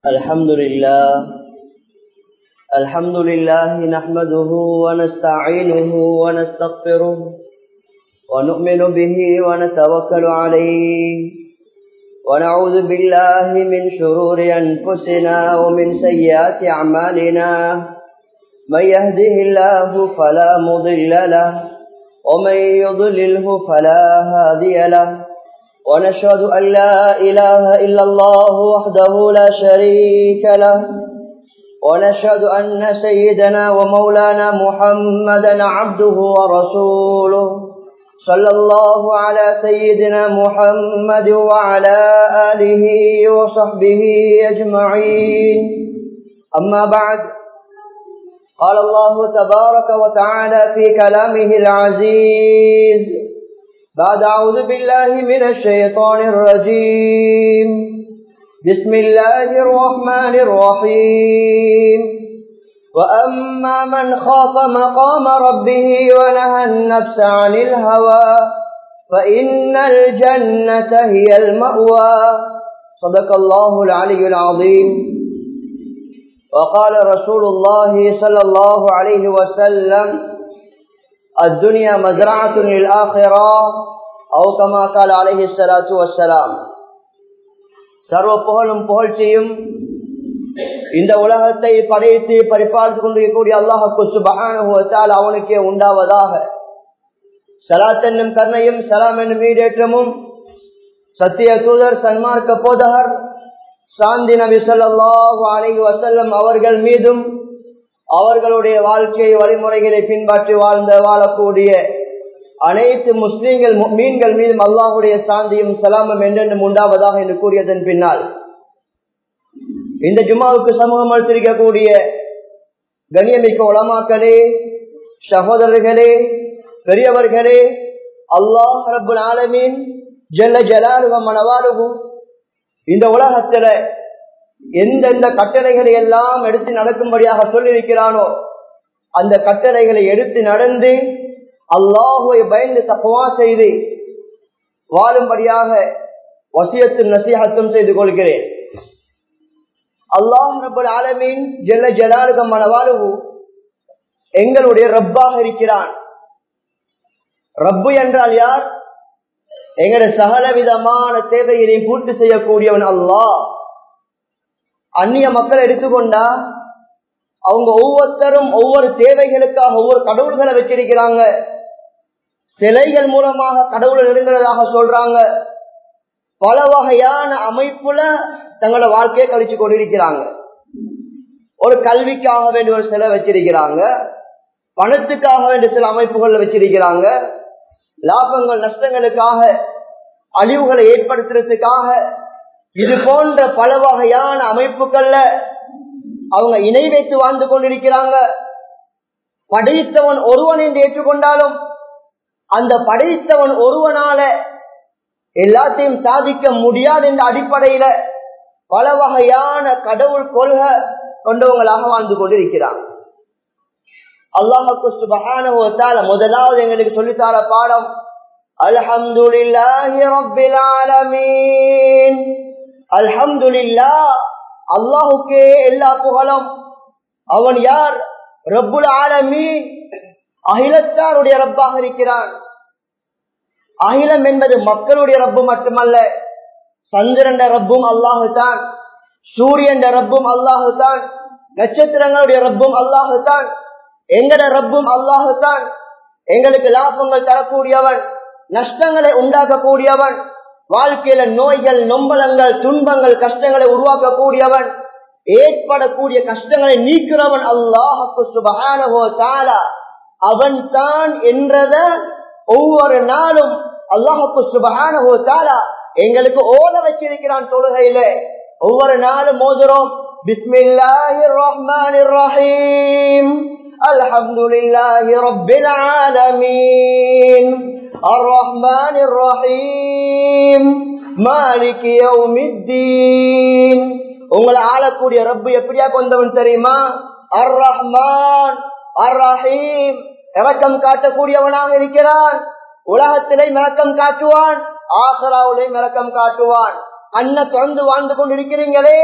الحمد لله نحمده ونستعينه ونستغفره ونؤمن به ونتوكل عليه ونعوذ بالله من شرور أنفسنا ومن سيئات أعمالنا من يهده الله فلا مضل له ومن يضلله فلا هادي له ونشهد أن لا إله إلا الله وحده لا شريك له ونشهد أن سيدنا ومولانا محمدا عبده ورسوله صلى الله على سيدنا محمد وعلى آله وصحبه أجمعين أما بعد قال الله تبارك وتعالى في كلامه العزيز بعد أعوذ بالله من الشيطان الرجيم بسم الله الرحمن الرحيم وأما من خاف مقام ربه ونهى النفس عن الهوى فإن الجنة هي المأوى صدق الله العلي العظيم وقال رسول الله صلى الله عليه وسلم الدنيا مزرعة للآخرة أو كما قال عليه الصلاة والسلام சர்வ புகழும் புகழ்ச்சியும் இந்த உலகத்தை படைத்து பரிபாலித்துக் கொண்டிருக்கக்கூடிய அல்லாஹ்வுக்கு சுப்ஹானஹு வ தஆலா அவனுக்கே உண்டாவதாக. ஸலாத் என்னும் கருணையும் ஸலாம் என்னும் ஈடேற்றமும் சத்திய தூதர் சன்மார்க்க போதகர் சாந்தி நபி ஸல்லல்லாஹு அலைஹி வஸல்லம் அவர்கள் மீதும் அவர்களுடைய வாழ்க்கை வழிமுறைகளை பின்பற்றி வாழக்கூடிய அனைத்து முஸ்லிம்கள் முஃமின்கள் மீதும் அல்லாஹ்வுடைய சாந்தியும் சலாமும் என்றென்றும் உண்டாவதாக என்று கூறியதன் பின்னால் இந்த ஜும்மாவுக்கு சமூகம் அளித்திருக்கக்கூடிய கண்ணியமிக்க உலமாக்களே, சகோதரர்களே, பெரியவர்களே, அல்லாஹ் ரப்புல் ஆலமீன் ஜல்ல ஜலாலுஹு மனவாலுஹு இந்த உலகத்துல எந்தெந்த கட்டளைகளை எல்லாம் எடுத்து நடக்கும்படியாக சொல்லியிருக்கிறானோ அந்த கட்டளைகளை எடுத்து நடந்து அல்லாஹ்வை பயந்து தக்வா செய்து வாழும்படியாக வசியத்தும் நசீஹத்தும் செய்து கொள்கிறேன். அல்லாஹ் ரப்பல் ஆலமீன் ஜல்ல ஜலாலுஹு மனவாலுஹு எங்களுடைய ரப்பாக இருக்கிறான். ரப்பு என்றால் யார்? எங்களுடைய சகல விதமான தேவைகளை பூர்த்தி செய்யக்கூடியவன் அல்லாஹ். அந்நிய மக்கள் எடுத்துக்கொண்டா அவங்க ஒவ்வொருத்தரும் ஒவ்வொரு தேவைகளுக்காக ஒவ்வொரு கடவுள்களை வச்சிருக்கிறாங்க. சிலைகள் மூலமாக கடவுளை நெருங்குறதாக சொல்றாங்க. பல வகையான அமைப்புல தங்களோட வாழ்க்கையை கழிச்சு கொண்டிருக்கிறாங்க. ஒரு கல்விக்காக வேண்டிய ஒரு சிலை வச்சிருக்கிறாங்க, பணத்துக்காக வேண்டிய சில அமைப்புகள் வச்சிருக்கிறாங்க, லாபங்கள் நஷ்டங்களுக்காக அழிவுகளை ஏற்படுத்துறதுக்காக இது போன்ற பல வகையான அமைப்புகள்ல அவங்க இணை வைத்து வாழ்ந்து கொண்டிருக்கிறாங்க. படைத்தவன் ஒருவன் என்று ஏற்றுக்கொண்டாலும் அந்த படைத்தவன் ஒருவனால எல்லாத்தையும் சாதிக்க முடியாது என்ற அடிப்படையில பல வகையான கடவுள் கொள்கை கொண்டவங்களாக வாழ்ந்து கொண்டிருக்கிறாங்க. அல்லாஹ்வுக்கு சுப்ஹானஹு வ தஆலா முதலாவது எங்களுக்கு சொல்லித்தார பாடம் அல்ஹம்துலில்லாஹி ரப்பில் ஆலமீன். அல்ஹம்துலில்லாஹ், அல்லாஹ்வுக்கே எல்லா புகழும். அவன் யார்? ரப்புல் ஆலமீன், அகிலத்தாருடைய ரப்பாக இருக்கிறான். அகிலம் என்பது மக்களுடைய ரப்பு மட்டுமல்ல, சந்திரன் ரப்பும் அல்லாஹு தான், சூரியன் ரப்பும் அல்லாஹு தான், நட்சத்திரங்களுடைய ரப்பும் அல்லாஹு தான், எங்கட ரப்பும் அல்லாஹு தான். எங்களுக்கு லாபங்கள் தரக்கூடியவன், நஷ்டங்களை உண்டாக்கக்கூடியவன், வாழ்க்கையில நோய்கள், நொம்பலங்கள், துன்பங்கள், கஷ்டங்களை உருவாக்கக்கூடியவன், ஏற்படக்கூடிய கஷ்டங்களை நீக்கிறவன் அல்லாஹ்வுக்கு சுப்ஹானஹு வ தஆலா அவன் தான் என்றத ஒவ்வொரு நாளும் அல்லாஹ்வுக்கு சுப்ஹானஹு வ தஆலா எங்களுக்கு ஓத வச்சிருக்கிறான். தொழுகையில ஒவ்வொரு நாளும் ஓதுறோம், பிஸ்மில்லாஹிர் ரஹ்மானிர் ரஹீம், அல்ஹம்துலில்லாஹி ரப்பில் ஆலமீன், அர் ரஹ்மானிர் ரஹீம், மாலிகி யௌமித்தீன். உங்களை ஆளக்கூடிய ரப்பு எப்படியா கொண்டவன் தெரியுமா? அர் ரஹ்மான் அர் ரஹீம், இரக்கம் காட்டக்கூடியவனாக இருக்கிறான். உலகத்திலே இரக்கம் காட்டுவான், ஆகிராவிலே இரக்கம் காட்டுவான். கண்ணை திறந்து வாழ்ந்து கொண்டிருக்கிறீங்களே,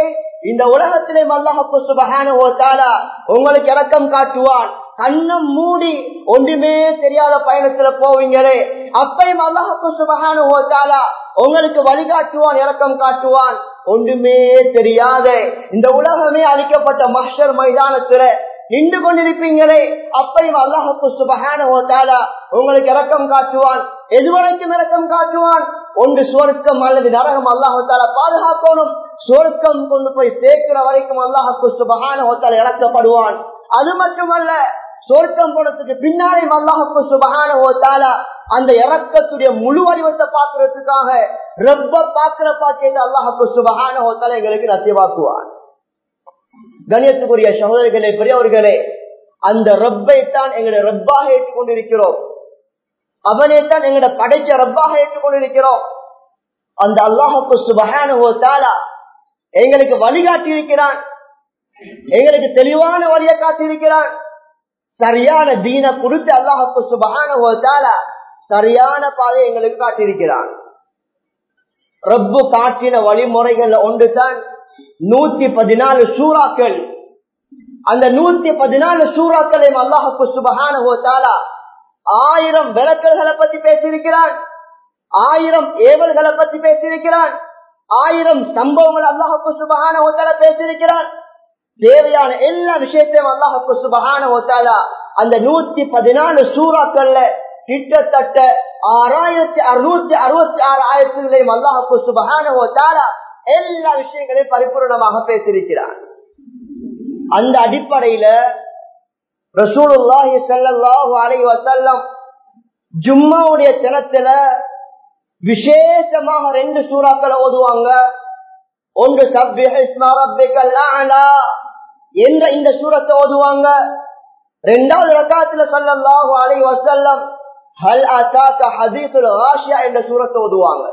இந்த உலகத்திலே அல்லாஹ் சுப்ஹானஹு வ தஆலா உங்களுக்கு இரக்கம் காட்டுவான். கண்ணம் மூடி ஒன்றுமே தெரியாத பயணத்துல போவீங்களே, அப்பையும் அல்லாஹ் சுப்ஹானஹு வ தஆலா உங்களுக்கு வழிகாட்டுவான், இரக்கம் காட்டுவான். ஒன்றுமே தெரியாத இந்த உலகமே அழிக்கப்பட்ட மஹ்ஷர் மைதானத்துல நின்று கொண்டிருப்பீங்களே, அப்பையும் அல்லாஹ் சுப்ஹானஹு வ தஆலா உங்களுக்கு இரக்கம் காட்டுவான். எதுவரைக்கும் இரக்கம் காட்டுவான்? ஒன்று சுவர்க்கம் அல்லது நரகம். அல்லாஹ் தஆலா பாதுகாக்கணும். சுவர்க்கம் கொண்டு போய் சேர்க்கிற வரைக்கும் அல்லாஹ் சுப்ஹானஹு வ தஆலா இறக்கப்படுவான். அது மட்டுமல்ல, சொர்க்கம் போனதுக்கு பின்னாலே அல்லாஹ் சுப்ஹானஹு வ தஆலா அந்த இரக்கத்துடைய முழு வடிவத்தை பார்க்கிறதுக்காக ரப்ப பார்க்கிற பாக்கியத்தை அல்லாஹ் சுப்ஹானஹு வ தஆலா எங்களுக்கு நசிவாக்குவான். கண்ணியத்துக்குரிய சகோதரர்களே, பெரியவர்களே, அந்த ரப்பை தான் எங்களுடைய ரப்பாக ஏற்றுக்கொண்டிருக்கிறோம். அவனை தான் எங்களுடைய படைச்ச ரப்பாக ஏற்றுக்கொண்டிருக்கிறோம். அந்த அல்லாஹ் சுப்ஹானஹு வ தஆலா எங்களுக்கு வழிகாட்டி இருக்கிறான், எங்களுக்கு தெளிவான வழியை காட்டியிருக்கிறான். சரியான தீனை கொடுத்து அல்லாஹ் சுப்ஹானஹு வ தஆலா சரியான பாதையை எங்களுக்கு காட்டியிருக்கிறான். ரப்பு காட்டின வழிமுறைகள் ஒன்றுதான் 114 சூறாக்கள். அந்த 114 சூறாக்களையும் அல்லாஹ் சுப்ஹானஹு வ தஆலா 1000 விளக்கல்களை பத்தி பேசியிருக்கிறான், 1000 ஏவல்களை பத்தி பேசியிருக்கிறான், 1000 சம்பவங்கள் அல்லாஹ் சுப்ஹானஹு வ தஆலா பேசியிருக்கிறான். தேவையான எல்லா விஷயத்தையும் அல்லாஹ் சுப்ஹானஹு வ தஆலா அந்த 114 சூறாக்கள்ல கிட்டத்தட்ட 6666 ஆயத்துகளையும் அல்லாஹ் சுப்ஹானஹு வ தஆலா எல்லா விஷயங்களையும் பரிபூர்ணமாக பேசியிருக்கிறார். அந்த அடிப்படையில ரசூலுல்லாஹி ஸல்லல்லாஹு அலைஹி வஸல்லம் ஜும்மாவுடைய தினத்துல விசேஷமாக 2 சூறாக்களை ஓதுவாங்க. ஒன்று சப்பிஹ் இஸ்ம ரப்பிக்கல் அலா என்ற இந்த சூரத்தை ஓதுவாங்க. இரண்டாவது ரக்காத்துல ஸல்லல்லாஹு அலைஹி வஸல்லம் ஹல் அதாக ஹதீஸுல் காஷியா என்ற சூரத்தை ஓதுவாங்க.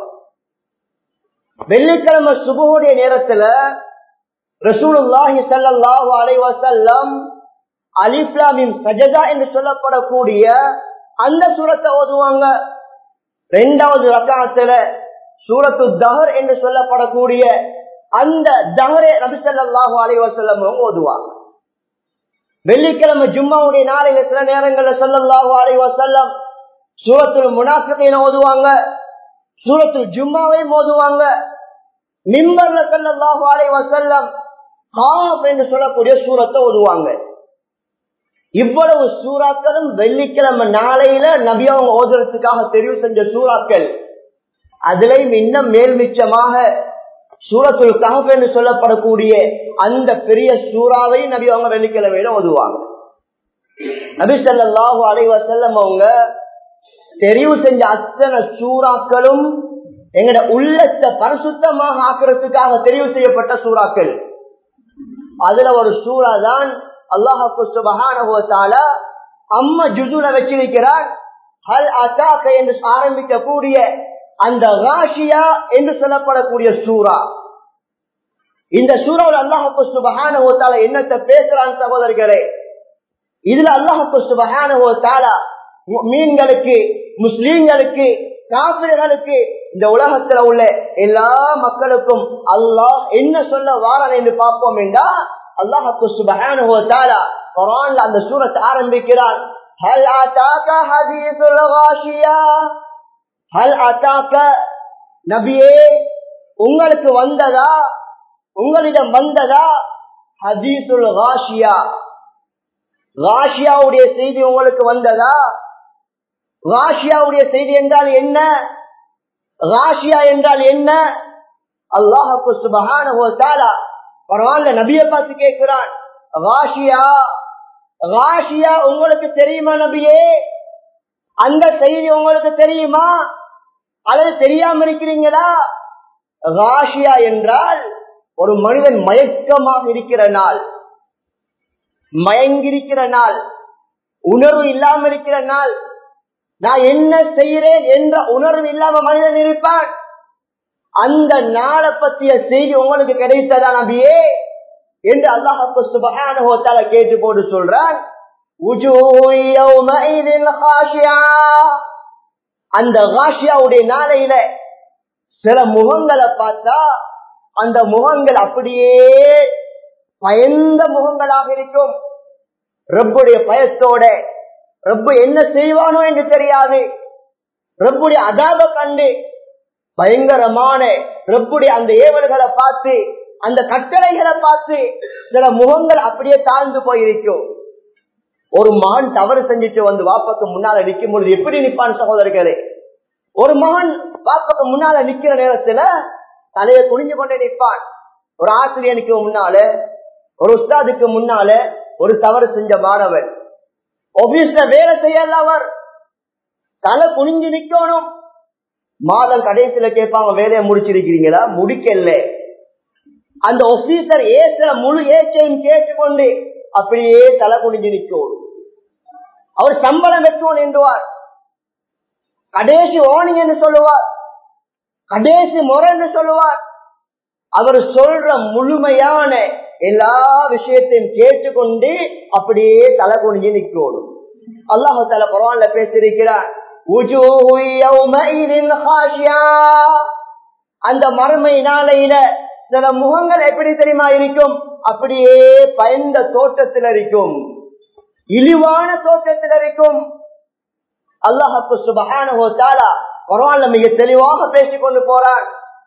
வெள்ளிக்கிழமை சுபஹுடைய நேரத்துல ரசூலுல்லாஹி ஸல்லல்லாஹு அலைஹி வஸல்லம் அலிஃப் லாம் மீம் சஜதா என்று சொல்லப்படக்கூடிய அந்த சூரத்தை ஓதுவாங்க. இரண்டாவது ரக்காத்துல சூரத்து தஹர் என்று சொல்லப்படக்கூடிய அந்த தஹரை நபி ஸல்லல்லாஹு அலைஹி வஸல்லம் ஓதுவாங்க. வெள்ளிக்கிழமை ஜும்மாவுடைய நாளையில சில நேரங்கள்ல ஸல்லல்லாஹு அலைஹி வஸல்லம் சூரத்துல் முனாஃபிகீன் ஓதுவாங்க, சூரத்துல் ஜும்மாவை ஓதுவாங்க. மிம்பர்ல ஸல்லல்லாஹு அலைஹி வஸல்லம் காஃப் என்று சொல்லக்கூடிய சூரத்தை ஓதுவாங்க. இவ்வளவு சூறாக்களும் வெள்ளிக்கிழமை நாளையில நபி அவங்க ஓதுறதுக்காக தெரிவு செஞ்ச சூறாக்கள். அதுலயும் இன்னும் மேல்மிச்சமாக சூரத்துல் கஹஃப் என்று சொல்லப்படக்கூடிய அந்த பெரிய சூறாவை நபி அவங்க வெள்ளிக்கிழமையில ஓதுவாங்க. நபி ஸல்லல்லாஹு அலைஹி வஸல்லம் அவங்க தெரிவு செஞ்ச அத்தனை சூறாக்களும் எங்கட உள்ளத்தை பரிசுத்தமாக ஆக்குறதுக்காக தெரிவு செய்யப்பட்ட சூறாக்கள். அதுல ஒரு சூறா தான் அல்லாஹ் சுப்ஹானஹு வ தஆலா அம்மா ஜுஸுல வச்சிருக்கிறார். ஹல் அதாக என்று ஆரம்பிக்கக்கூடிய அந்த காஷியா என்று சொல்லப்படக்கூடிய சூரா. இந்த சூறாவில் அல்லாஹ் சுப்ஹானஹு வ தஆலா என்னத்தை பேசுறான் சகோதரர்களே? இதுல அல்லாஹ் சுப்ஹானஹு வ தஆலா முஃமின்களுக்கு, முஸ்லிம்களுக்கு, காஃபிர்களுக்கு, இந்த உலகத்துல உள்ள எல்லா மக்களுக்கும் அல்லாஹ் என்ன சொல்ல வாரான் என்று பார்ப்போம் என்றா அல்லாஹ் சுப்ஹானஹு வ தஆலா குர்ஆன்ல அந்த சூரத்தை ஆரம்பிக்கிறான். ஹல் அதாக ஹதீஸுல் காஷியா, ஹல் அதாக நபியே உங்களுக்கு வந்ததா, உங்களிடம் வந்ததா ஹதீஸுல் காஷியா, காஷியாவுடைய செய்தி உங்களுக்கு வந்ததா? காஷியாவுடைய செய்தி என்றால் என்ன? காஷியா என்றால் என்ன? அல்லாஹ் சுப்ஹானஹு வ தஆலா குர்ஆன்ல நபியை பார்த்து கேட்கிறான், காஷியா, காஷியா உங்களுக்கு தெரியுமா நபியே? அந்த செய்தி உங்களுக்கு தெரியுமா அல்லது தெரியாம இருக்கிறீங்களா? காஷியா என்றால் ஒரு மனிதன் மயக்கமாக இருக்கிற நாள், மயங்கிருக்கிற நாள், உணர்வு இல்லாம இருக்கிற நாள், நான் என்ன செய்கிறேன் என்ற உணர்வு இல்லாம மனிதன் இருப்பான். அந்த நாளை பற்றிய செய்தி உங்களுக்கு கிடைத்ததா நபியே என்று அல்லாஹ் சுப்ஹானஹு வ தஆலா கேட்டு போட்டு சொல்றான். அந்த காஷியாவுடைய நாளையில சில முகங்களை பார்த்தா அந்த முகங்கள் அப்படியே பயந்த முகங்களாக இருக்கும். ரப்புடைய பயத்தோட, ரப்பு என்ன செய்வானோ என்று தெரியாது, ரப்புடைய அதாப கண்டு பயங்கரமான ரப்புடைய அந்த ஏவல்களை பார்த்து, அந்த கட்டளைகளை பார்த்து சில முகங்கள் அப்படியே தாழ்ந்து போயிருக்கும். ஒரு மகன் தவறு செஞ்சுட்டு வந்து வாப்பாக்கு முன்னால நிற்கும் பொழுது எப்படி நிற்பான் சகோதரர்களே? ஒரு மகன் வாப்பாக்கு முன்னால நிக்கிற நேரத்துல தலையை குனிஞ்சு கொண்டே நிற்பான். ஒரு ஆசிரியனுக்கு முன்னால, ஒரு உஸ்தாதுக்கு முன்னால ஒரு தவறு செஞ்ச மாணவன் ஆபீஸ்ல வேலை செய்யல, அவர் தலை குனிஞ்சு நிக்கணும். மாதம் கடைசியில கேட்பாங்க, வேலையை முடிச்சிருக்கிறீங்களா? முடிக்கல. அந்த ஆபீசர் ஏசுற முழு ஏச்சையும் கேட்டுக்கொண்டு அப்படியே தலை குனிஞ்சு நிற்கும். அவர் சம்பளம் வெட்டுவோம் என்றுவார், கடைசி வார்னிங் என்று சொல்லுவார், கடைசி முறை என்று சொல்லுவார். அவர் சொல்ற முழுமையான எல்லா விஷயத்தையும் கேட்டுக்கொண்டு அப்படியே தலை குனிஞ்சு நிற்கணும். அல்லாஹ் தஆலா குர்ஆன்ல பேசியிருக்கிறார், அந்த மறுமை நாளையில சில முகங்கள் எப்படி தெரியுமா இருக்கும்? அப்படியே பயந்த தோற்றத்தில் இருக்கும், இழிவான தோற்றத்தில் இருக்கும். அல்லாஹ் சுப்ஹானஹு வ தஆலா குர்ஆன்ல மிக தெளிவாக பேசிக்கொண்டு போறான்.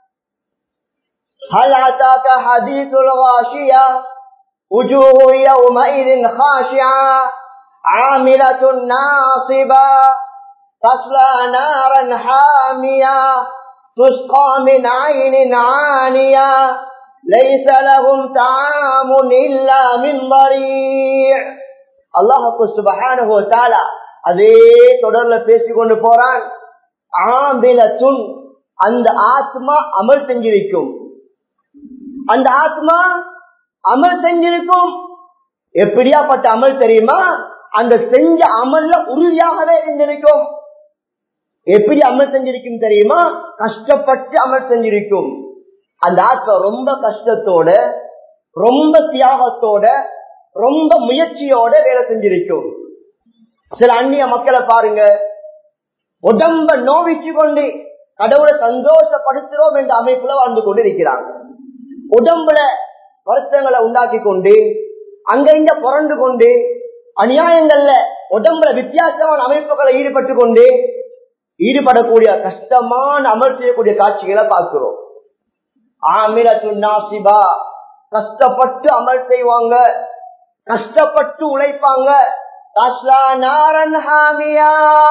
هل أتاك حديث الغاشية وجوه يومئذ خاشعة عاملة ناصبة تصلى نارا حامية تسقى من عين عانية ليس لهم طعام إلا من ضريع. அல்லாஹ் சுப்ஹானஹு வ தஆலா அதே தொடர்ல பேசிக்கொண்டு போறான். ஆமிலத்துன், அந்த ஆத்மா அமல் செஞ்சிருக்கும், அந்த ஆத்மா அமல் செஞ்சிருக்கும். எப்படியாப்பட்ட அமல் தெரியுமா? அந்த செஞ்ச அமல்ல உறுதியாகவே இருந்திருக்கும். எப்படி அமல் செஞ்சிருக்கும் தெரியுமா? கஷ்டப்பட்டு அமல் செஞ்சிருக்கும். அந்த ஆத்மா ரொம்ப கஷ்டத்தோட, ரொம்ப தியாகத்தோட, ரொம்ப முயற்சியோட வேலை செஞ்சிருக்கும். சில அந்நிய மக்களை பாருங்க, உடம்ப நோவிச்சு கொண்டு கடவுளை சந்தோஷப்படுத்துறோம் என்ற அமைப்புல வாழ்ந்து கொண்டு இருக்கிறாங்க. உடம்புல வருத்தங்களை உண்டாக்கி கொண்டு, அங்க இங்க புரண்டு கொண்டு, அநியாயங்கள்ல உடம்புல வித்தியாசமான அமைப்புகளை ஈடுபடக்கூடிய கஷ்டமான அமல் செய்யக்கூடிய காட்சிகளை பார்க்கிறோம். ஆமிலத்துன் நாசிபா, கஷ்டப்பட்டு அமல் செய்வாங்க, கஷ்டப்பட்டு உழைப்பாங்க. தஸ்லா நாரன் ஹாமியா,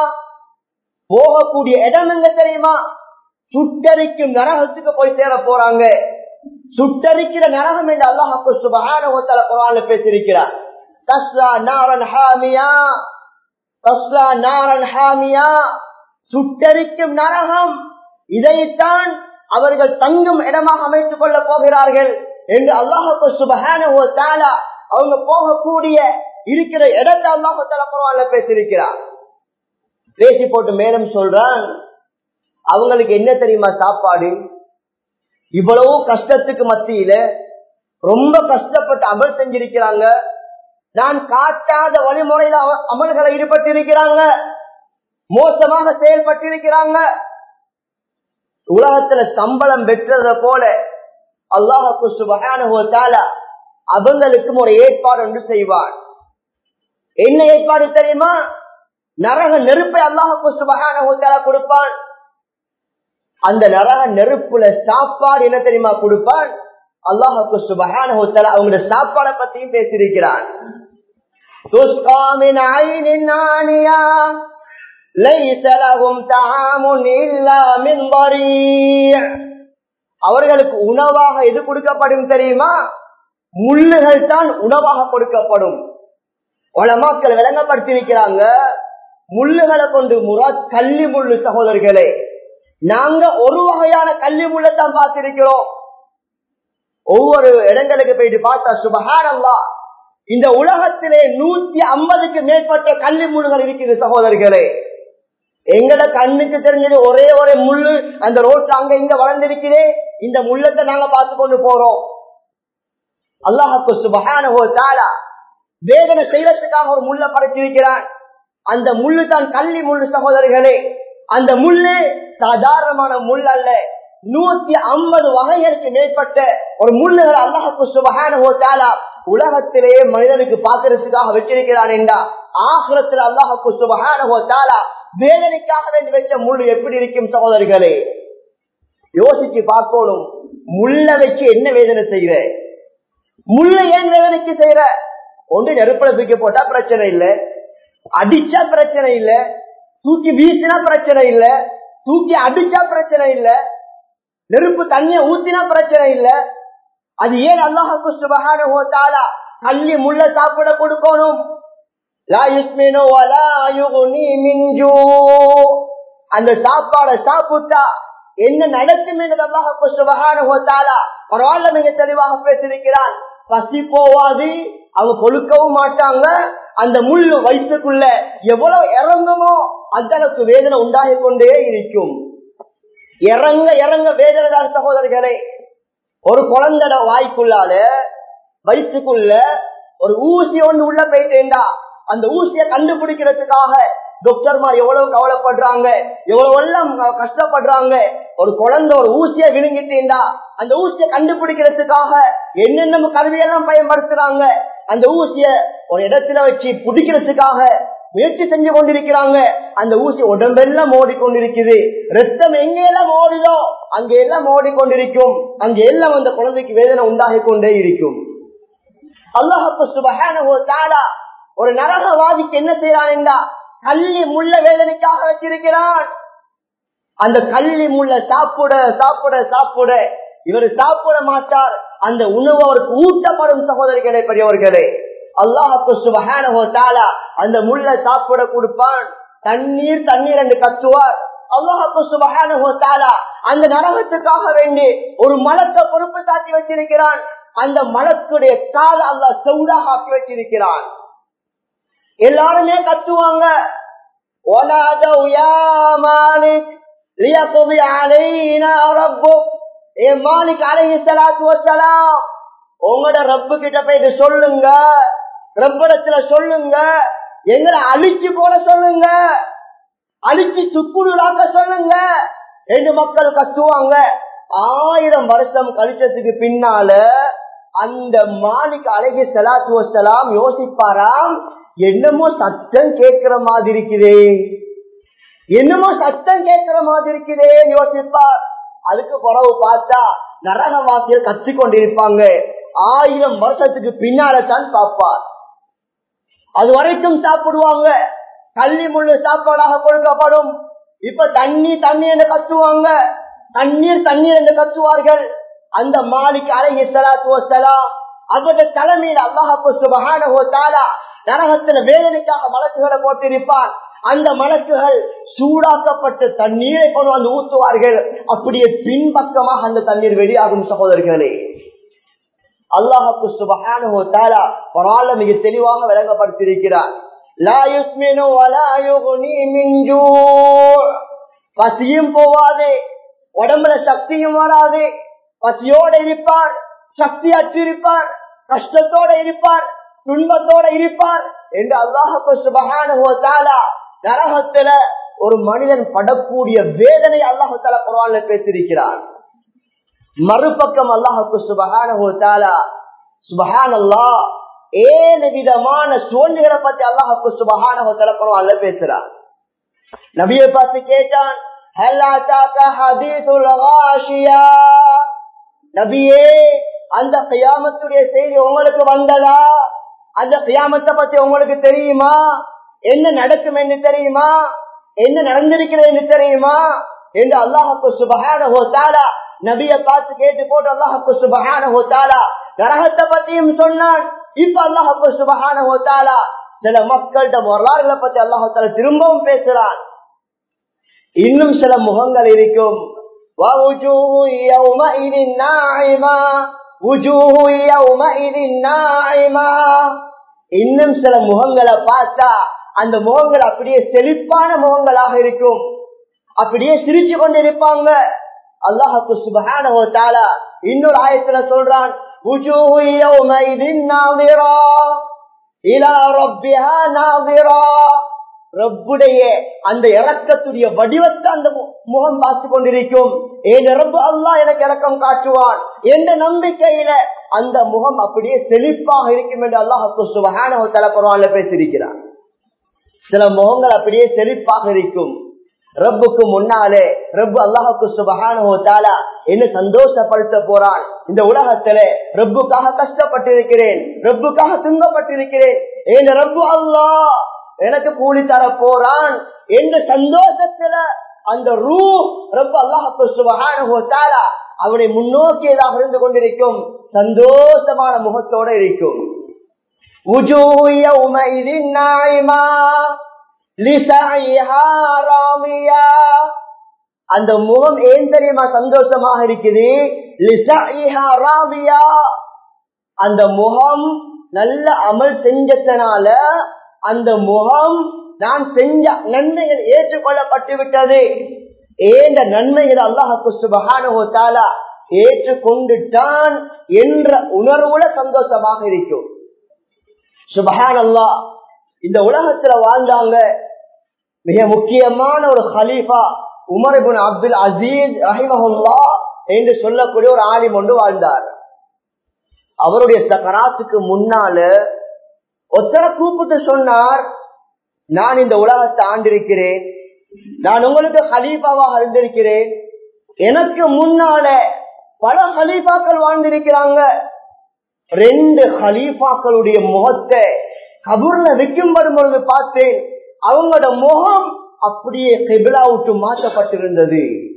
போகக்கூடிய இடம் எங்க தெரியுமா? சுட்டரிக்கும் நரகத்துக்கு போய் சேர போறாங்க. சுட்டரிக்கிற நரகம் என்று அல்லாஹ் சுப்ஹானஹு வ தஆலா குர்ஆன்ல பேசியிருக்கிறார். தஸ்லா நாரன் ஹாமியா, தஸ்லா நாரன் ஹாமியா, சுட்டரிக்கும் நரகம், இதைத்தான் அவர்கள் தங்கும் இடமாக அமைத்துக் கொள்ள போகிறார்கள் என்று அல்லாஹ் சுப்ஹானஹு வ தஆலா அவங்க போகக்கூடிய இருக்கிற இடத்தை அல்லாஹ் தஆலா குர்ஆன்ல பேசியிருக்கிறார். பேசி போட்டு மேலும் சொல்றான், அவங்களுக்கு என்ன தெரியுமா சாப்பாடு? இவ்வளவு கஷ்டத்துக்கு மத்தியில ரொம்ப கஷ்டப்பட்டு அமல் செஞ்சிருக்கிறாங்க. நான் காட்டாத வழிமுறையில அமல்களை ஈடுபட்டிருக்கிறாங்க, மோசமாக செயல்பட்டிருக்கிறாங்க. உலகத்துல சம்பளம் பெற்றத போல அல்லாஹ் சுப்ஹானஹு வ தஆலா அவங்களுக்கும் ஒரு ஏற்பாடு ஒன்று செய்வான். என்ன ஏற்பாடு தெரியுமா? நரக நெருப்பை அல்லாஹ் சுப்ஹானஹு வ தஆலா கொடுப்பான். அந்த நரக நெருப்புல சாப்பாடு என்ன தெரியுமா கொடுப்பான்? அல்லாஹ் சுப்ஹானஹு வ தஆலா அவங்களுடைய சாப்பாடை பத்தியும் பேசியிருக்கிறான். துஸ்கா மின் ஐனின் ஆனியா லைஸ லஹும் தஆமுன் இல்லா மின் தரீ'. அவர்களுக்கு உணவாக எது கொடுக்கப்படும் தெரியுமா? முள்ளுகள் தான் உணவாக கொடுக்கப்படும். உலமாக்கள் விளங்கப்படுத்தியிருக்கிறாங்க, முள்ளுகளை கொண்டு முராத் கள்ளி முள்ளு. சகோதரர்களே, நாங்க ஒரு வகையான கள்ளி முள்ளத்தான் பார்த்திருக்கிறோம். ஒவ்வொரு இடங்களுக்கு போயிட்டு பார்த்தா சுப்ஹானல்லாஹ், இந்த உலகத்திலே 150க்கு மேற்பட்ட கள்ளி முள்ளுகள் இருக்குது. சகோதரர்களே, எங்கட கண்ணுக்கு தெரிஞ்சது ஒரே ஒரு முள்ளு அந்த ரோட்ல அங்க இங்க வளர்ந்திருக்கிறே, இந்த முள்ளத்தை நாங்க பார்த்து கொண்டு போறோம். அல்லாஹ் சுப்ஹானஹு வ தஆலா வேதனை செய்வதற்காக ஒரு முள்ளை படைத்திருக்கிறான். அந்த முள்ளு தான் கள்ளி முள்ளு. சகோதரர்களே, அந்த முள்ளு சாதாரணமான முள் அல்ல. 150 வகைகளுக்கு மேற்பட்ட ஒரு முள்ளுகளை அல்லாஹ் சுப்ஹானஹு வ தஆலா உலகத்திலே மனிதனுக்கு பார்க்கிறதுக்காக வச்சிருக்கிறான் என்றா, ஆகிரத்தில் அல்லாஹ் சுப்ஹானஹு வ தஆலா வேதனைக்காக வேண்டி வச்ச முள்ளு எப்படி இருக்கும் சகோதரர்களே? யோசிச்சு பார்க்கணும். முள்ள வச்சு என்ன வேதனை செய்யற? முள்ள ஏன் வேதனைக்கு செய்யற? ஒன்று நெருப்பட தூக்கி போட்டா பிரச்சனை இல்லை, அடிச்சா பிரச்சனை இல்லை, தூக்கி வீசினா பிரச்சனை இல்லை, தூக்கி அடிச்சா பிரச்சனை இல்லை, நெருப்பு தண்ணிய ஊத்தினா பிரச்சனை இல்லை. அது ஏன் அல்லாஹ் சுப்ஹானஹு வ தஆலா கல்லி முள்ள சாப்பிட கொடுக்கணும்? லா யுஸ்மினு வலா யுக்னி மின் ஜூ. அந்த சாப்பாடை சாப்பிட்டா என்ன நடக்கும் என்று அல்லாஹ் சுப்ஹானஹு வ தஆலா பரவாயில்ல மிக தெளிவாக பேசியிருக்கிறான். பசி போவாது, அவங்க கொழுக்கவும் மாட்டாங்க. அந்த முள்ளு வயிற்றுக்குள்ள எவ்வளவு இறங்குமோ அந்த அளவுக்கு வேதனை உண்டாகி கொண்டே இருக்கும். இறங்க இறங்க வேதனை தான் சகோதரர்களே. ஒரு குழந்தை வாய்க்குள்ளால வயிற்றுக்குள்ள ஒரு ஊசி ஒன்று உள்ள போயிட்டேண்டா, அந்த ஊசியை கண்டுபிடிக்கிறதுக்காக டாக்டர்மார் எவ்வளவு கவலைப்படுறாங்க, எவ்வளவு எல்லாம் கஷ்டப்படுறாங்க. ஒரு குழந்தை ஒரு ஊசியை விழுங்கிட்டேண்டா அந்த ஊசியை கண்டுபிடிக்கிறதுக்காக என்னென்ன கருவியெல்லாம் பயன்படுத்துறாங்க. அந்த ஊசிய ஒரு இடத்துல வச்சு பிடிக்கிறதுக்காக முயற்சி செஞ்சு கொண்டிருக்கிறாங்க. அந்த ஊசி உடம்பெல்லாம் ஓடிக்கொண்டிருக்குது. ரத்தம் எங்கெல்லாம் ஓடுதோ அங்க எல்லாம் ஓடிக்கொண்டிருக்கும். அங்க எல்லாம் அந்த குழந்தைக்கு வேதனை உண்டாகி கொண்டே இருக்கும். அல்லாஹ் சுப்ஹானஹு வ தஆலா ஒரு நரகவாதிக்கு என்ன செய்யறான் என்றா, கள்ளி முள்ள வேதனைக்காக வச்சிருக்கிறான். அந்த கள்ளி முள்ள சாப்பிட சாப்பிட சாப்பிட இவர் சாப்பிட மாட்டார். அந்த உணவு அவருக்கு ஊட்டப்படும் சகோதரிகளே, பெரியவர்களே. அல்லாஹ் சுப்ஹானஹு வ தஆலா அந்த முள்ள சாப்பிட கொடுப்பான். தண்ணீர் தண்ணீர் என்று கத்துவார். அல்லாஹ் சுப்ஹானஹு வ தஆலா அந்த நரகத்துக்காக வேண்டி ஒரு மலக்க பொறுப்பு சாட்டி வச்சிருக்கிறான். அந்த மலக்குடைய கால அல்லாஹ் சவுடாக ஆக்கி வச்சிருக்கிறான். எல்லாருமே கத்துவாங்க, வனாதவ் யா மாலிக் லியக்தி அலைனா ரப்புக். ஏ மாலிக் அலைஹிஸ்ஸலாத்து வஸ்ஸலாம், உங்களோட ரப்பு கிட்ட போயிட்டு சொல்லுங்க, ரப்பிடத்துல சொல்லுங்க, எங்களை அழிச்சு போல சொல்லுங்க, அழிச்சு துப்புடுலாக்க சொல்லுங்க என்று மக்கள் கத்துவாங்க. 1000 வருஷம் கழிச்சதுக்கு பின்னால அந்த மாலிக் அலைஹிஸ்ஸலாத்து வஸ்ஸலாம் யோசிப்பாராம், என்னமோ சத்தம் கேட்கிற மாதிரி இருக்குதே, என்னமோ சத்தம் கேட்கிற மாதிரி இருக்குதே யோசிப்பார். அதுக்கு பிறகு பார்த்தா நரகவாசிகள் கத்திக் கொண்டிருப்பாங்க. 1000 வருஷத்துக்கு பின்னால தான் பார்ப்பார். அது வரைக்கும் சாப்பிடுவாங்க. கள்ளி முள்ளு சாப்பாடாக கொடுக்கப்படும். இப்ப தண்ணி தண்ணி என்று கத்துவாங்க, தண்ணீர் தண்ணீர் என்று கத்துவார்கள். அந்த மாலிக் அலைஹிஸ்ஸலாத்து வஸ்ஸலாம் அவருடைய தலைமையில் அல்லாஹ் சுப்ஹானஹு வ தஆலா நரகத்துல வேதனைக்காக மலக்குகளை போட்டிருப்பான். அந்த மலக்குகள் சூடாக்கப்பட்ட தண்ணீரை கொண்டு வந்து ஊற்றுவார்கள். அப்படியே பின்பக்கமாக அந்த தண்ணீர் வெளியாகும் சகோதரர்களே. அல்லாஹ் சுப்ஹானஹு வ தஆலா குர்ஆன்ல மிக தெளிவாக விளங்கப்படுத்தியிருக்கிறார். லா யுஸ்மினு வலா யுக்னி மின் ஜூ. பசியும் போவாது, உடம்புல சக்தியும் வராது. பசியோட இருப்பார், சக்தி அற்றிருப்பார், கஷ்டத்தோட இருப்பார், துன்பத்தோட இருப்பார் என்று அல்லாஹ் சுப்ஹானஹு வ தஆலா நரகத்துல ஒரு மனிதன் படக்கூடிய வேதனை அல்லாஹ் தஆலா குர்ஆன்ல பேசியிருக்கிறார். மறுபக்கம் அல்லாஹ் சுப்ஹானஹு வ தஆலா சுப்ஹானல்லாஹ் 7 விதமான சோதனைகளை பத்தி அல்லாஹ் சுப்ஹானஹு வ தஆலா குர்ஆன்ல பேசுறார். நபியை பார்த்து கேட்டான், ஹல் அதாக ஹதீதுல் காஷியா, நபியே அந்த கியாமத்துடைய செய்தி உங்களுக்கு வந்ததா? அந்த கியாமத்தை பத்தி உங்களுக்கு தெரியுமா? என்ன நடக்கும் என்று தெரியுமா? என்ன நடந்திருக்கிறது என்று தெரியுமா என்று அல்லாஹ் சுப்ஹானஹு வ தஆலா நபியை பார்த்து கேட்டு போட்டு அல்லாஹ் சுப்ஹானஹு வ தஆலா நரகத்தை பத்தியும் சொன்னான். இப்ப அல்லாஹ் சுப்ஹானஹு வ தஆலா சில மக்களோட வரலாறுகளை பத்தி அல்லாஹ் தஆலா திரும்பவும் பேசுறான். இன்னும் சில முகங்கள் இருக்கும். இன்னும் சில முகங்களை பார்த்தா அந்த முகங்கள் அப்படியே செழிப்பான முகங்களாக இருக்கும், அப்படியே சிரிச்சு கொண்டிருப்பாங்க. அல்லாஹ் சுப்ஹானஹு வ தஆலா இன்னொரு ஆயத்துல சொல்றான், ரப்புடைய அந்த இரக்கத்துடைய வடிவத்தை அந்த முகம் பார்த்து கொண்டிருக்கும். என் ரப்பு அல்லாஹ் எனக்கு இரக்கம் காட்டுவான் என்ற நம்பிக்கையில அந்த முகம் அப்படியே செழிப்பாக இருக்கும் என்று அல்லாஹ் சுப்ஹானஹு வ தஆலா குர்ஆன்ல பேசியிருக்கிறார். சில முகங்கள் அப்படியே செழிப்பாக இருக்கும். ரப்புக்கு முன்னாலே ரப்பு அல்லாஹ்வுக்கு சுப்ஹானஹு வ தஆலா என்ன சந்தோஷப்படுத்த போறான். இந்த உலகத்துல ரப்புக்காக கஷ்டப்பட்டிருக்கிறேன், ரப்புக்காக துன்பப்பட்டிருக்கிறேன், என் ரப்பு அல்லாஹ் எனக்கு கூலி தர போறான் என்ற சந்தோஷத்துல அந்த ரப்பு அல்லாஹ்வுக்கு சுப்ஹானஹு வ தஆலா அவனை முன்னோக்கியதாக இருந்து கொண்டிருக்கும். சந்தோஷமான முகத்தோட இருக்கும். وجوه يومئذ ناعمة لسعيها راضية. அந்த முகம் ஏன் தெரியுமா சந்தோஷமாக இருக்குது? லிசஇஹா ராதியா. அந்த முகம் நல்ல அமல் செஞ்சதனால அந்த முகம் நான் செஞ்ச நன்மைகள் ஏற்றுக்கொள்ளப்பட்டு விட்டது. ஏந்த நன்மைகள் அல்லாஹ் சுப்ஹானஹு வ தஆலா ஏற்றுக்கொண்டுட்டான் என்ற உணர்வுல சந்தோஷமாக இருக்கும். சுப்ஹானல்லாஹ். இந்த உலகத்துல வாழ்ந்தாங்க மிக முக்கியமான ஒரு ஹலீஃபா உமர் இப்னு அப்துல் அசீஸ் ரஹிமஹுல்லாஹ் என்று சொல்லக்கூடிய ஒரு ஆலிம் ஒன்று வாழ்ந்தார். அவருடைய சக்கராத்துக்கு முன்னால ஒருத்தரை கூப்பிட்டு சொன்னார், நான் இந்த உலகத்தை ஆண்டிருக்கிறேன், நான் உங்களுக்கு ஹலீஃபாவாக இருந்திருக்கிறேன், எனக்கு முன்னால பல ஹலீஃபாக்கள் வாழ்ந்திருக்கிறாங்க. 2 ஹலீஃபாக்களுடைய முகத்தை கபூர்ல வைக்கும் பொழுது பார்த்தேன், அவங்களோட முகம் அப்படியே கிபிலா விட்டு மாற்றப்பட்டிருந்தது.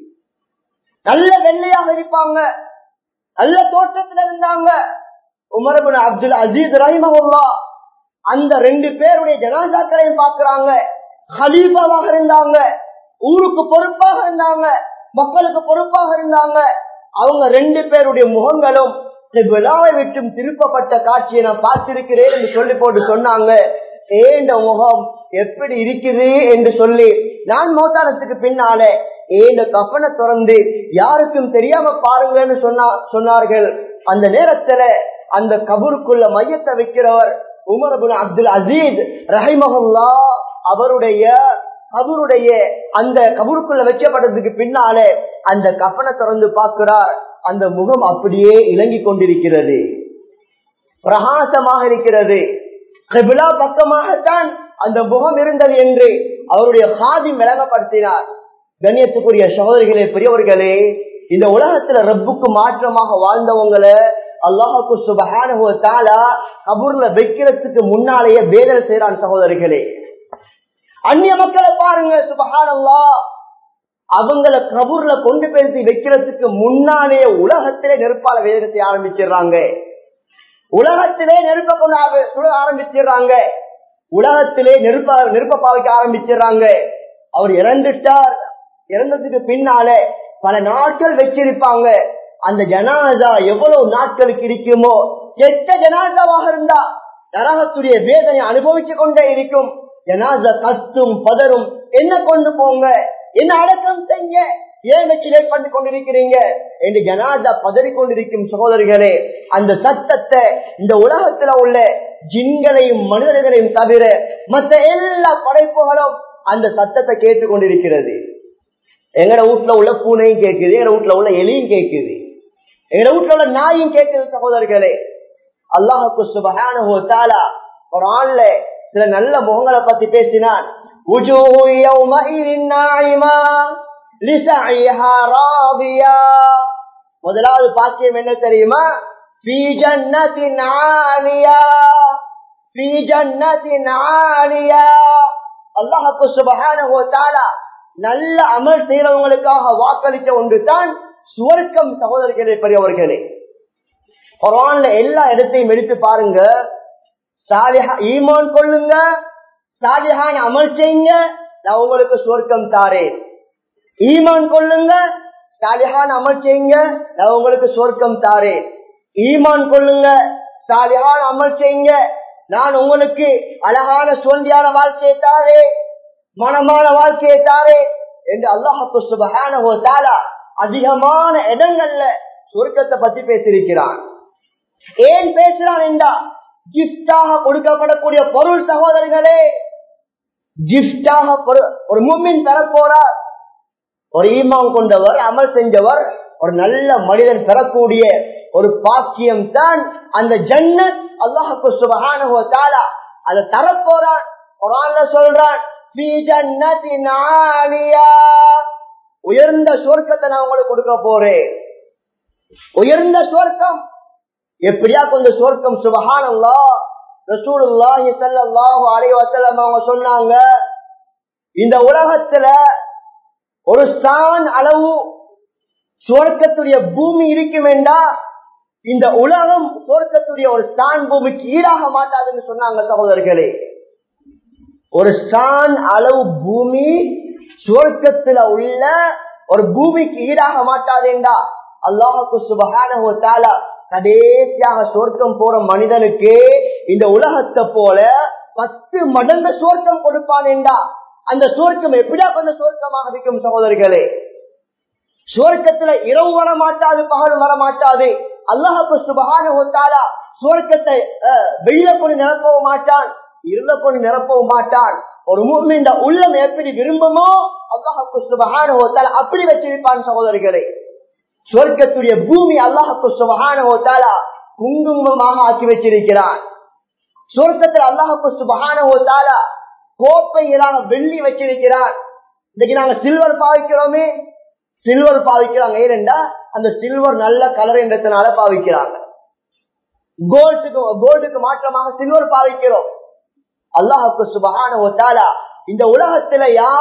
நல்ல வெள்ளையாக இருப்பாங்க, நல்ல தோற்றத்தில் இருந்தாங்க. உமர் இப்னு அப்துல் அசீஸ் ரஹிமஹுல்லாஹ் அந்த 2 பேருடைய ஜனாசாக்களையும் பார்க்கிறாங்க. ஹலீஃபாவாக இருந்தாங்க, ஊருக்கு பொறுப்பாக இருந்தாங்க, மக்களுக்கு பொறுப்பாக இருந்தாங்க. அவங்க 2 பேருடைய முகங்களும் விழாவை விட்டும் திருப்பப்பட்ட காட்சியை நான் பார்த்திருக்கிறேன் என்று சொல்லி போட்டு சொன்னாங்க. ஏண்ட முகம் எப்படி இருக்குது என்று சொல்லி நான் மௌத்தானத்துக்கு பின்னாலே ஏண்ட கஃபனை திறந்து யாருக்கும் தெரியாம பாருங்கன்னு சொன்னார்கள். அந்த நேரத்துல அந்த கபூருக்குள்ள மையத்தை வைக்கிறவர் உமர் இப்னு அப்துல் அசீஸ் ரஹிமஹுல்லாஹ் அவருடைய அந்த கபூருக்குள்ள வைக்கப்பட்டதுக்கு பின்னாலே அந்த கஃபனை திறந்து பார்க்கிறார். அந்த முகம் அப்படியே இலங்கி கொண்டிருக்கிறது, பிரகாசமாக இருக்கிறது. கிபிலா பக்கமாகத்தான் அந்த முகம் இருந்தது என்று அவருடைய ஹாதிம் விளங்கப்படுத்தினார். கண்ணியத்துக்குரிய சகோதரிகளே, பெரியவர்களே, இந்த உலகத்துல ரப்புக்கு மாற்றமாக வாழ்ந்தவங்களை அல்லாஹ்வுக்கு சுப்ஹானஹு வ தஆலா கபூர்ல வைக்கிறதுக்கு முன்னாலேயே வேதனை செய்றான். சகோதரிகளே, அந்நிய மக்களை பாருங்க, சுப்ஹானல்லாஹ், அவங்களை கபூர்ல கொண்டு போய் வைக்கிறதுக்கு முன்னாலே உலகத்திலே நெருப்பால வேதனை செய்ய ஆரம்பிச்சிடுறாங்க. உலகத்திலே நெருப்ப கொண்டு சுட ஆரம்பிச்சிடுறாங்க. உலகத்திலே நெருப்ப பாவிக்க ஆரம்பிச்சிடுறாங்க. அவர் இறந்துட்டார். இறந்ததுக்கு பின்னாலே பல நாட்கள் வச்சிருப்பாங்க. அந்த ஜனாதா எவ்வளவு நாட்களுக்கு இருக்குமோ, கெட்ட ஜனாதாவாக இருந்தா நரகத்துடைய வேதனை அனுபவிச்சு கொண்டே இருக்கும். ஜனாதா கத்தும் பதரும், என்ன கொண்டு போங்க, என்ன அடக்கம் செய்ய, ஏன் லேட் பண்ணி கொண்டிருக்கிறீங்க என்று ஜனாதா பதறி கொண்டிருக்கும். சகோதரிகளே, அந்த சத்தத்தை இந்த உலகத்துல உள்ள ஜின்களையும் மனிதர்களையும் தவிர மற்ற எல்லா படைப்புகளும் அந்த சத்தத்தை கேட்டுக் கொண்டிருக்கிறது. எங்கட வீட்டுல உள்ள பூனையும் கேட்குது, எங்க வீட்டுல உள்ள எலியும் கேட்குது, எங்க வீட்டுல உள்ள நாயும் கேட்குது. சகோதரர்களே, அல்லாஹ்வுக்கு சுப்ஹானஹு வ தஆலா குர்ஆன்ல சில நல்ல முகங்களை பத்தி பேசினான். وجوه يومئذ ناعمة لسعيها راضية. முதலாவது பாக்கியம் என்ன தெரியுமா? في جنة عالية في جنة عالية. அல்லாஹ் சுப்ஹானஹு வ தஆலா நல்ல அமல் செய்யறவங்களுக்காக வாக்களித்த ஒன்று தான் சுவர்க்கம். சகோதரர்களே, பெரியவர்களே, குர்ஆன்ல எல்லா இடத்தையும் எடுத்து பாருங்க. ஈமான் கொள்ளுங்க, சாலிஹான அமல் செய்யுங்க, நான் உங்களுக்கு சுவர்க்கம் தாரேன். ஈமான் கொள்ளுங்க, சாலிஹான அமல் செய்யுங்க, நான் உங்களுக்கு சுவர்க்கம் தாரேன். ஈமான் கொள்ளுங்க, சாலிஹான அமல் செய்யுங்க, நான் உங்களுக்கு அழகான சுவந்தியான வாழ்க்கையை தாரேன், மனமான வாழ்க்கையை தாரேன் என்று அல்லாஹ் சுப்ஹானஹு வ தஆலா அதிகமான இடங்கள்ல சுவர்க்கத்தை பத்தி பேசியிருக்கிறான். ஏன் பேசுறான் என்றா, கிஃப்டாக கொடுக்கப்படக்கூடிய பொருள். சகோதரிகளே, கிஃப்டாக ஒரு முஃமின் தரப்போறார். ஒரு ஈமான் கொண்டவர், அமல் செஞ்சவர், ஒரு நல்ல மனிதன் பெறக்கூடிய ஒரு பாக்கியம் தான் அந்த ஜன்னத். அல்லாஹ் சுப்ஹானஹு வ தஆலா அதை தரப்போறான். குர்ஆன்ல சொல்றான், ஃபீ ஜன்னத்தின் ஆலியா, உயர்ந்த சொர்க்கத்தை நான் உங்களுக்கு கொடுக்க போறேன். உயர்ந்த சொர்க்கம் எப்படியா கொஞ்சம் சொர்க்கம்? சுப்ஹானல்லாஹ். ரசூலுல்லாஹி ஸல்லல்லாஹு அலைஹி வஸல்லம் அவங்க சொன்னாங்க, இந்த உலகத்துல ஒரு சான் அளவு சொர்க்கத்துடைய பூமி இருக்கும் என்றா இந்த உலகம் சொர்க்கத்துடைய ஒரு சான் பூமிக்கு ஈடாக மாட்டாதுன்னு சொன்னாங்க. சகோதரர்களே, ஒரு சான் அளவு பூமி சொர்க்கத்துல உள்ள ஒரு பூமிக்கு ஈடாக மாட்டாதுண்டா அல்லாஹ்வுக்கு சுப்ஹானஹு வ தஆலா கடைசியாக சொர்க்கம் போற மனிதனுக்கு இந்த உலகத்தை போல 10 மடங்கு சொர்க்கம் கொடுப்பான் என்றா அந்த சொர்க்கம் எப்படியா கொஞ்சம் சொர்க்கமாக இருக்கும்? சகோதரர்களே, சொர்க்கத்துல இரவு வர மாட்டாது, பகல் வர மாட்டாது. அல்லாஹ்வுக்கு சுப்ஹானஹு வ தஆலா சொர்க்கத்தை வெயில கொண்டு நிரப்பவும் மாட்டான், இருள கொண்டு நிரப்பவும் மாட்டான். ஒரு முஃமின் உள்ளம் எப்படி விரும்புமோ அல்லாஹ்வுக்கு சுப்ஹானஹு வ தஆலா அப்படி வச்சிருப்பான். சகோதரர்களே, சொர்க்கத்துடைய பூமி அல்லாஹ்வுக்கு சுப்ஹானஹு வ தஆலா குங்குமமாக ஆக்கி வச்சிருக்கிறான். சொர்க்கத்தில் அல்லாஹ்வுக்கு சுப்ஹானஹு வ தஆலா கோப்பையிலான வெள்ளி வச்சிருக்கிறான். இன்னைக்கு நாங்க சில்வர் பாவிக்கிறோமே, சில்வர் பாவிக்கிறாங்க. ஏனென்றா அந்த சில்வர் நல்ல கலர் என்றதுனால பாவிக்கிறாங்க. கோல்டுக்கு மாற்றமாக சில்வர் பாவிக்கிறோம். அல்லாஹ்வுக்கு சுப்ஹானஹு வ தஆலா இந்த உலகத்துல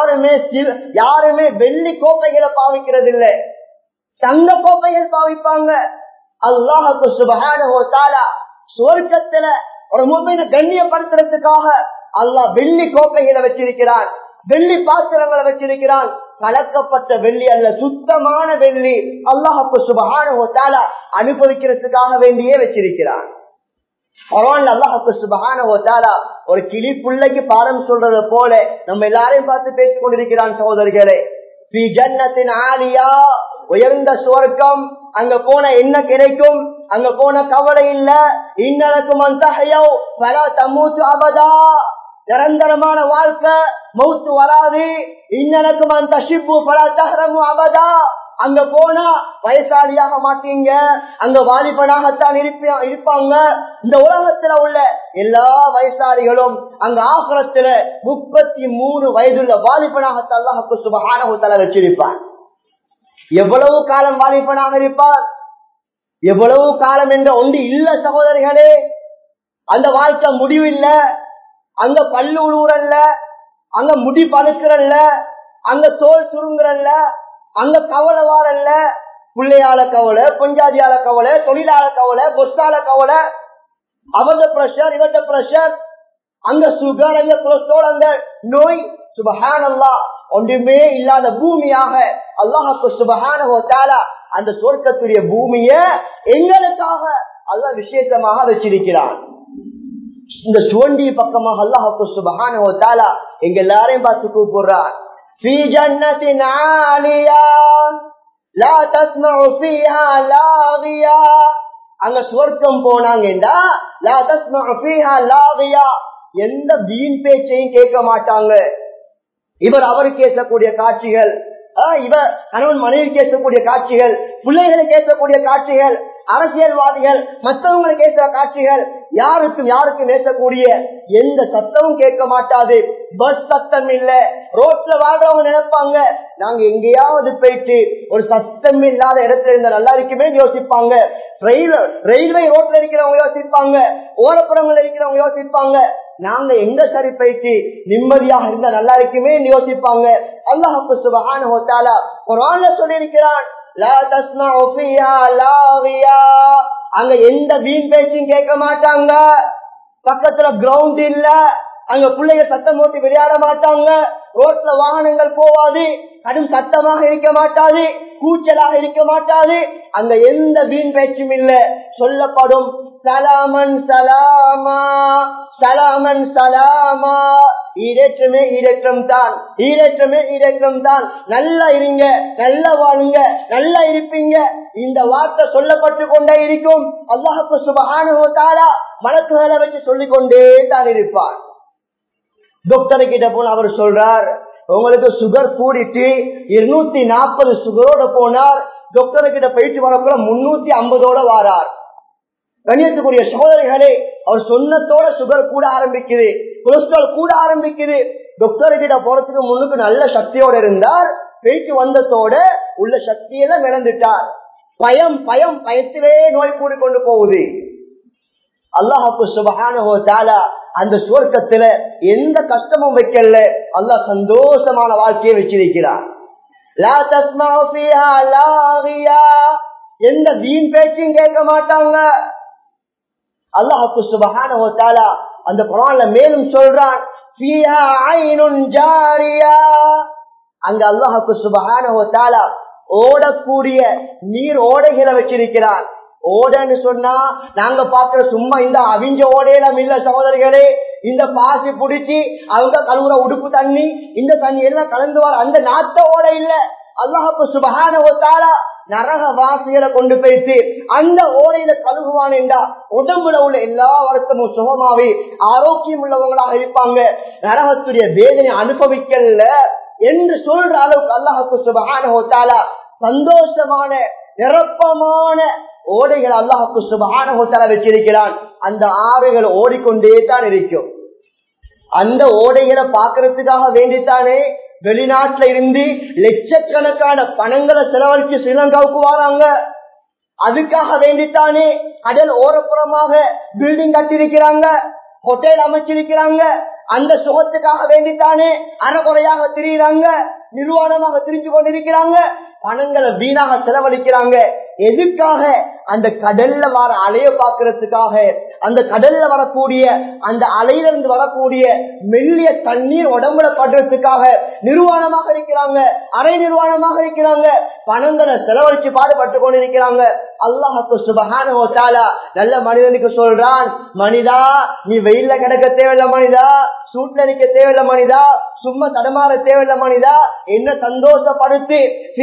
யாருமே வெள்ளி கோப்பைகளை பாவிக்கிறது இல்லை, தங்க கோப்பைகள் பாவிப்பாங்க. அல்லாஹ்வுக்கு சுப்ஹானஹு வ தஆலா சொர்க்கத்துல ஒரு முஃமினை கண்ணியப்படுத்துறதுக்காக அல்லாஹ் வெள்ளி கோப்பைகளை வச்சிருக்கிறான், வெள்ளி பாத்திரங்களை வச்சிருக்கிறான். கலக்கப்பட்ட வெள்ளி அல்ல, சுத்தமான வெள்ளி அல்லாஹ்வுக்கு சுப்ஹானஹு வ தஆலா அனுபவிக்கிறதுக்காக வேண்டியே வச்சிருக்கிறான். குர்ஆன்ல அல்லாஹ்வுக்கு சுப்ஹானஹு வ தஆலா ஒரு கிளி புள்ளைக்கு பாடம் சொல்றது போல நம்ம எல்லாரையும் பார்த்து பேசிக் கொண்டிருக்கிறான். சகோதரர்களே, ஃபீ ஜன்னத்தின் ஆலியா, உயர்ந்த சுவர்க்கம். அங்க போன என்ன கிடைக்கும்? அங்க போன கவலை இல்ல. இன்னலக்கும் அன்தஹயௌ ஃபலா தமூது அபதா, நிரந்தரமான வாழ்க்கை, மௌத்து வராது. இன்னலக்கும் அன்தஷிப்பு ஃபலா தஹரமு அபதா, அங்க போனா வயசாளியாக மாட்டீங்க, அங்க வாலிபனாகத்தான் இருப்பாங்க. இந்த உலகத்துல உள்ள எல்லா வயசாளிகளும் அங்க ஆகிரத்துல 33 வயதுள்ள வாலிபனாகத்தான் அல்லாஹ் சுப்ஹானஹு வ தஆலா வச்சிருப்பான். எவ்வளவு காலம் வாலிபனாக இருப்பார்? எவ்வளவு காலம் என்ற ஒன்று இல்ல சகோதரிகளே. அந்த வாழ்க்கை முடிவு இல்ல. அங்க பல்லு உழுவுறல்ல, அங்க முடி பழுக்கிறல்ல, அங்க தோல் சுருங்குறல்ல, அங்க கவலை வாரல்ல. பிள்ளையால கவலை, பொஞ்சாதியால கவலை, தொழிலாள கவலை, பொஸ்டால கவலை, அவங்க பிரஷர், இவங்க பிரஷர், அங்க சுகர், அங்க கொலஸ்ட்ரால், அங்க நோய். சுப்ஹானல்லாஹ், ஒன்றுமே இல்லாத பூமியாக அல்லாஹ்வுக்கு சுப்ஹானஹு வ தஆலா அந்த சொர்க்கத்துடைய பூமிய எங்களுக்காக அல்லாஹ் விசேஷமாக வச்சிருக்கிறான். இந்த சுவண்டி பக்கமாக அல்லாஹ்வுக்கு சுப்ஹானஹு வ தஆலா எங்க எல்லாரையும் பார்த்து கூப்பிடுறான். ஃபீ ஜன்னத்தின் ஆலியா லா தஸ்மஉ ஃபீஹா லாகியா, அங்க சொர்க்கம் போனாங்கடா லா தஸ்மஉ ஃபீஹா லாகியா, எந்த வீண் பேச்சையும் கேட்க மாட்டாங்க. இவர் அவர் பேசக்கூடிய காட்சிகள், இவர் கணவன் மனைவி பேசக்கூடிய காட்சிகள், பிள்ளைகளை பேசக்கூடிய காட்சிகள், அரசியல்வாதிகள் மற்றவங்களை பேசுற காட்சிகள், யாருக்கும் பேசக்கூடிய எந்த சத்தமும் கேட்க மாட்டாது. பஸ் சத்தம் இல்ல. ரோட்ல வாழ்றவங்க நினைப்பாங்க நாங்க எங்கேயாவது போயிட்டு ஒரு சத்தம் இல்லாத இடத்துல இருந்தா நல்லா இருக்குமே யோசிப்பாங்க. ரயில்வே ரோட்ல இருக்கிறவங்க யோசிப்பாங்க, ஓரப்புறங்கள் இருக்கிறவங்க யோசிப்பாங்க நாங்க எங்க சரி போயிட்டு நிம்மதியாக இருந்தா நல்லா இருக்குமே யோசிப்பாங்க. அல்லாஹ் சுப்ஹானஹு வ தஆலா குர்ஆன்ல சொல்லியிருக்கிறான், லா தஸ்மஉ ஃபீஹா லாகியா, அங்க எந்த வீண் பேச்சும் கேட்க மாட்டாங்க. பக்கத்துல கிரவுண்ட் இல்ல, அங்க பிள்ளைங்க சத்தம் போட்டு விளையாட மாட்டாங்க. ரோட்ல வாகனங்கள் போவாது, கடும் சத்தமாக இருக்க மாட்டாது, கூச்சலாக இருக்க மாட்டாது. அங்க எந்த வீண் பேச்சும் இல்ல. சொல்லப்படும் சலாமன் சலாமா, சலாமன் சலாமா, ஈரேற்றமே ஈரேற்றம் தான், ஈரேற்றமே ஈரேற்றம் தான். நல்லா இருங்க, நல்லா வாழுங்க, நல்லா இருப்பீங்க. இந்த வார்த்தை சொல்லப்பட்டு கொண்டே இருக்கும். அல்லாஹ் சுப்ஹானஹு வ தஆலா மலக்குகளை வச்சு சொல்லிக் கொண்டே தான் இருப்பார். டாக்டர் கிட்ட போன அவர் சொல்றார், உங்களுக்கு சுகர் கூடிட்டு 240 சுகரோட போனார், டாக்டர் கிட்ட போயிட்டு வரக்குள்ள 350ஓட வாரார். கண்ணியத்துக்குரிய சகோதரிகளே, அவர் சொன்னதோட சுகர் கூட ஆரம்பிக்குது, கொலஸ்ட்ரால் கூட ஆரம்பிக்குது. டாக்டர் கிட்ட போறதுக்கு முன்னுக்கு நல்ல சக்தியோட இருந்தார், போயிட்டு வந்ததோட உள்ள சக்தியெல்லாம் இழந்துட்டார். பயத்திலே நோய் கூடி கொண்டு போகுது. அல்லாஹ் சுப்ஹானஹு வ தஆலா அந்த சுவர்க்கத்துல எந்த கஷ்டமும் வைக்கல, அல்லாஹ் சந்தோஷமான வாழ்க்கையை வச்சிருக்கிறார். லா தஸ்மஉ ஃபீஹா லாகியா, எந்த வீண் பேச்சையும் கேட்க மாட்டாங்க. அல்லாஹ் சுப்ஹானஹு வ தஆலா அந்த குர்ஆன்ல மேலும் சொல்றான், ஃபீஹா ஐனுன் ஜாரியா, அங்க அல்லாஹ் சுப்ஹானஹு வ தஆலா ஓடக்கூடிய நீர் ஓடைகளை வச்சிருக்கிறான். ஓடன்னு சொன்னா நாங்க பாக்குற சும்மா இந்த அவிஞ்ச ஓடையெல்லாம் இல்ல சகோதரிகளே. இந்த பாசி புடிச்சு அவங்க கழுவுற உடுப்பு தண்ணி, இந்த தண்ணி எல்லாம் கலந்து வர அந்த நாட்ட ஓடை இல்ல. அல்லாஹ் சுப்ஹானஹு வ தஆலா நரக வாசிகளை கொண்டு போயிட்டு அந்த ஓடையில கழுகுவான் என்றா உடம்புல உள்ள எல்லா வருத்தமும் சுகமாவே ஆரோக்கியம் உள்ளவங்களாக இருப்பாங்க, நரகத்துடைய வேதனை அனுபவிக்கல என்று சொல்ற அளவுக்கு அல்லாஹ் சுப்ஹானஹு வ தஆலா சந்தோஷமான நிரப்பமான ஓடைகள் அல்லாஹ் சுப்ஹானஹு வ தஆலா வச்சிருக்கிறான். அந்த ஆறுகள் ஓடிக்கொண்டே தான் இருக்கும். அந்த ஓடைகளை பாக்குறதுக்காக வேண்டித்தானே வெளிநாட்டுல இருந்து லட்சக்கணக்கான பணங்களை செலவழிச்சு ஸ்ரீலங்காவுக்கு வராங்க. அதுக்காக வேண்டித்தானே கடல் ஓரப்புறமாக பில்டிங் கட்டிருக்கிறாங்க, ஹோட்டல் அமைச்சிருக்கிறாங்க. அந்த சுகத்துக்காக வேண்டித்தானே அறகுறையாக திரியிறாங்க, நிர்வாணமாக திரிஞ்சு கொண்டிருக்கிறாங்க, பணங்களை வீணாக செலவழிக்கிறாங்க. எதுக்காக? அந்த கடல்ல வர அலைய பாக்குறதுக்காக, அந்த கடல்ல வரக்கூடிய அந்த அலையிலிருந்து வரக்கூடிய மெல்லிய தண்ணீர் உடம்புல படுறதுக்காக நிர்வாணமாக இருக்கிறாங்க, அரை நிர்வாணமாக இருக்கிறாங்க, பணங்களை செலவழிச்சு பாடுபட்டு கொண்டிருக்கிறாங்க. அல்லாஹ் சுப்ஹானஹு வ தஆலா நல்ல மனிதனுக்கு சொல்றான், மனிதா நீ வெயில்ல கிடக்க தேவையில்லை மனிதா, சூட்ல நிக்க தேவையில்லை மனிதா, சும்மா தடமாற தேவையில்லை மனிதா, என்ன சந்தோஷப்படுத்தி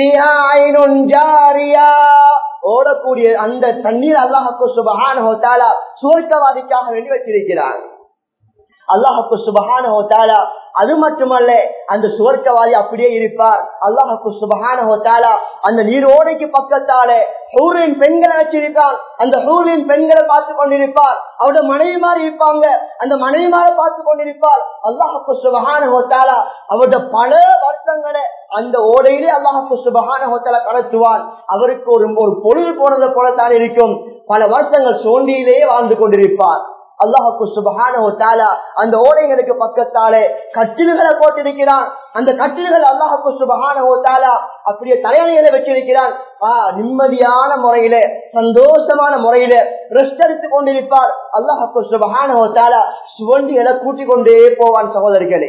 ஓடக்கூடிய அந்த தண்ணீர் அல்லாஹ் சுப்ஹானஹு வ தஆலா சுவர்க்கவாதிக்காக வேண்டி வச்சிருக்கிறார். அல்லாஹ் சுப்ஹானஹு வ தஆலா அது மட்டுமல்ல, அந்த சுவர்க்கவாதி அப்படியே இருப்பார். அல்லாஹ் சுப்ஹானஹு வ தஆலா அந்த நீரோடைக்கு பக்கத்தாலே ஹூரின் பெண்களை வச்சிருக்கான். அந்த ஹூரின் பெண்களை பார்த்து கொண்டிருப்பார். அவருடைய மனைவிமார் இருப்பாங்க, அந்த மனைவிமாரை பார்த்து கொண்டிருப்பார். அல்லாஹ் சுப்ஹானஹு வ தஆலா அவருடைய பல வருஷங்களை அந்த ஓடையிலே அல்லாஹ் சுப்ஹானஹு வ தஆலா கடத்துவான். அவருக்கு ஒரு பொழுது போனதை போலத்தான் இருக்கும். பல வருஷங்கள் சோண்டியிலேயே வாழ்ந்து கொண்டிருப்பார். அல்லாஹ் சுப்ஹானஹு வ தஆலா அந்த ஓடைகளுக்கு பக்கத்தாலே கட்டில்களை போட்டிருக்கிறான். அந்த கட்டில்கள் அல்லாஹ் சுப்ஹானஹு வ தஆலா அப்படியே தலையணைகளை வச்சிருக்கிறான். நிம்மதியான முறையில சந்தோஷமான முறையில ரெஸ்ட் எடுத்துக் கொண்டிருப்பார். அல்லாஹ் சுப்ஹானஹு வ தஆலா சுவண்டிகளை கூட்டிக் கொண்டே போவான். சகோதரிகளே,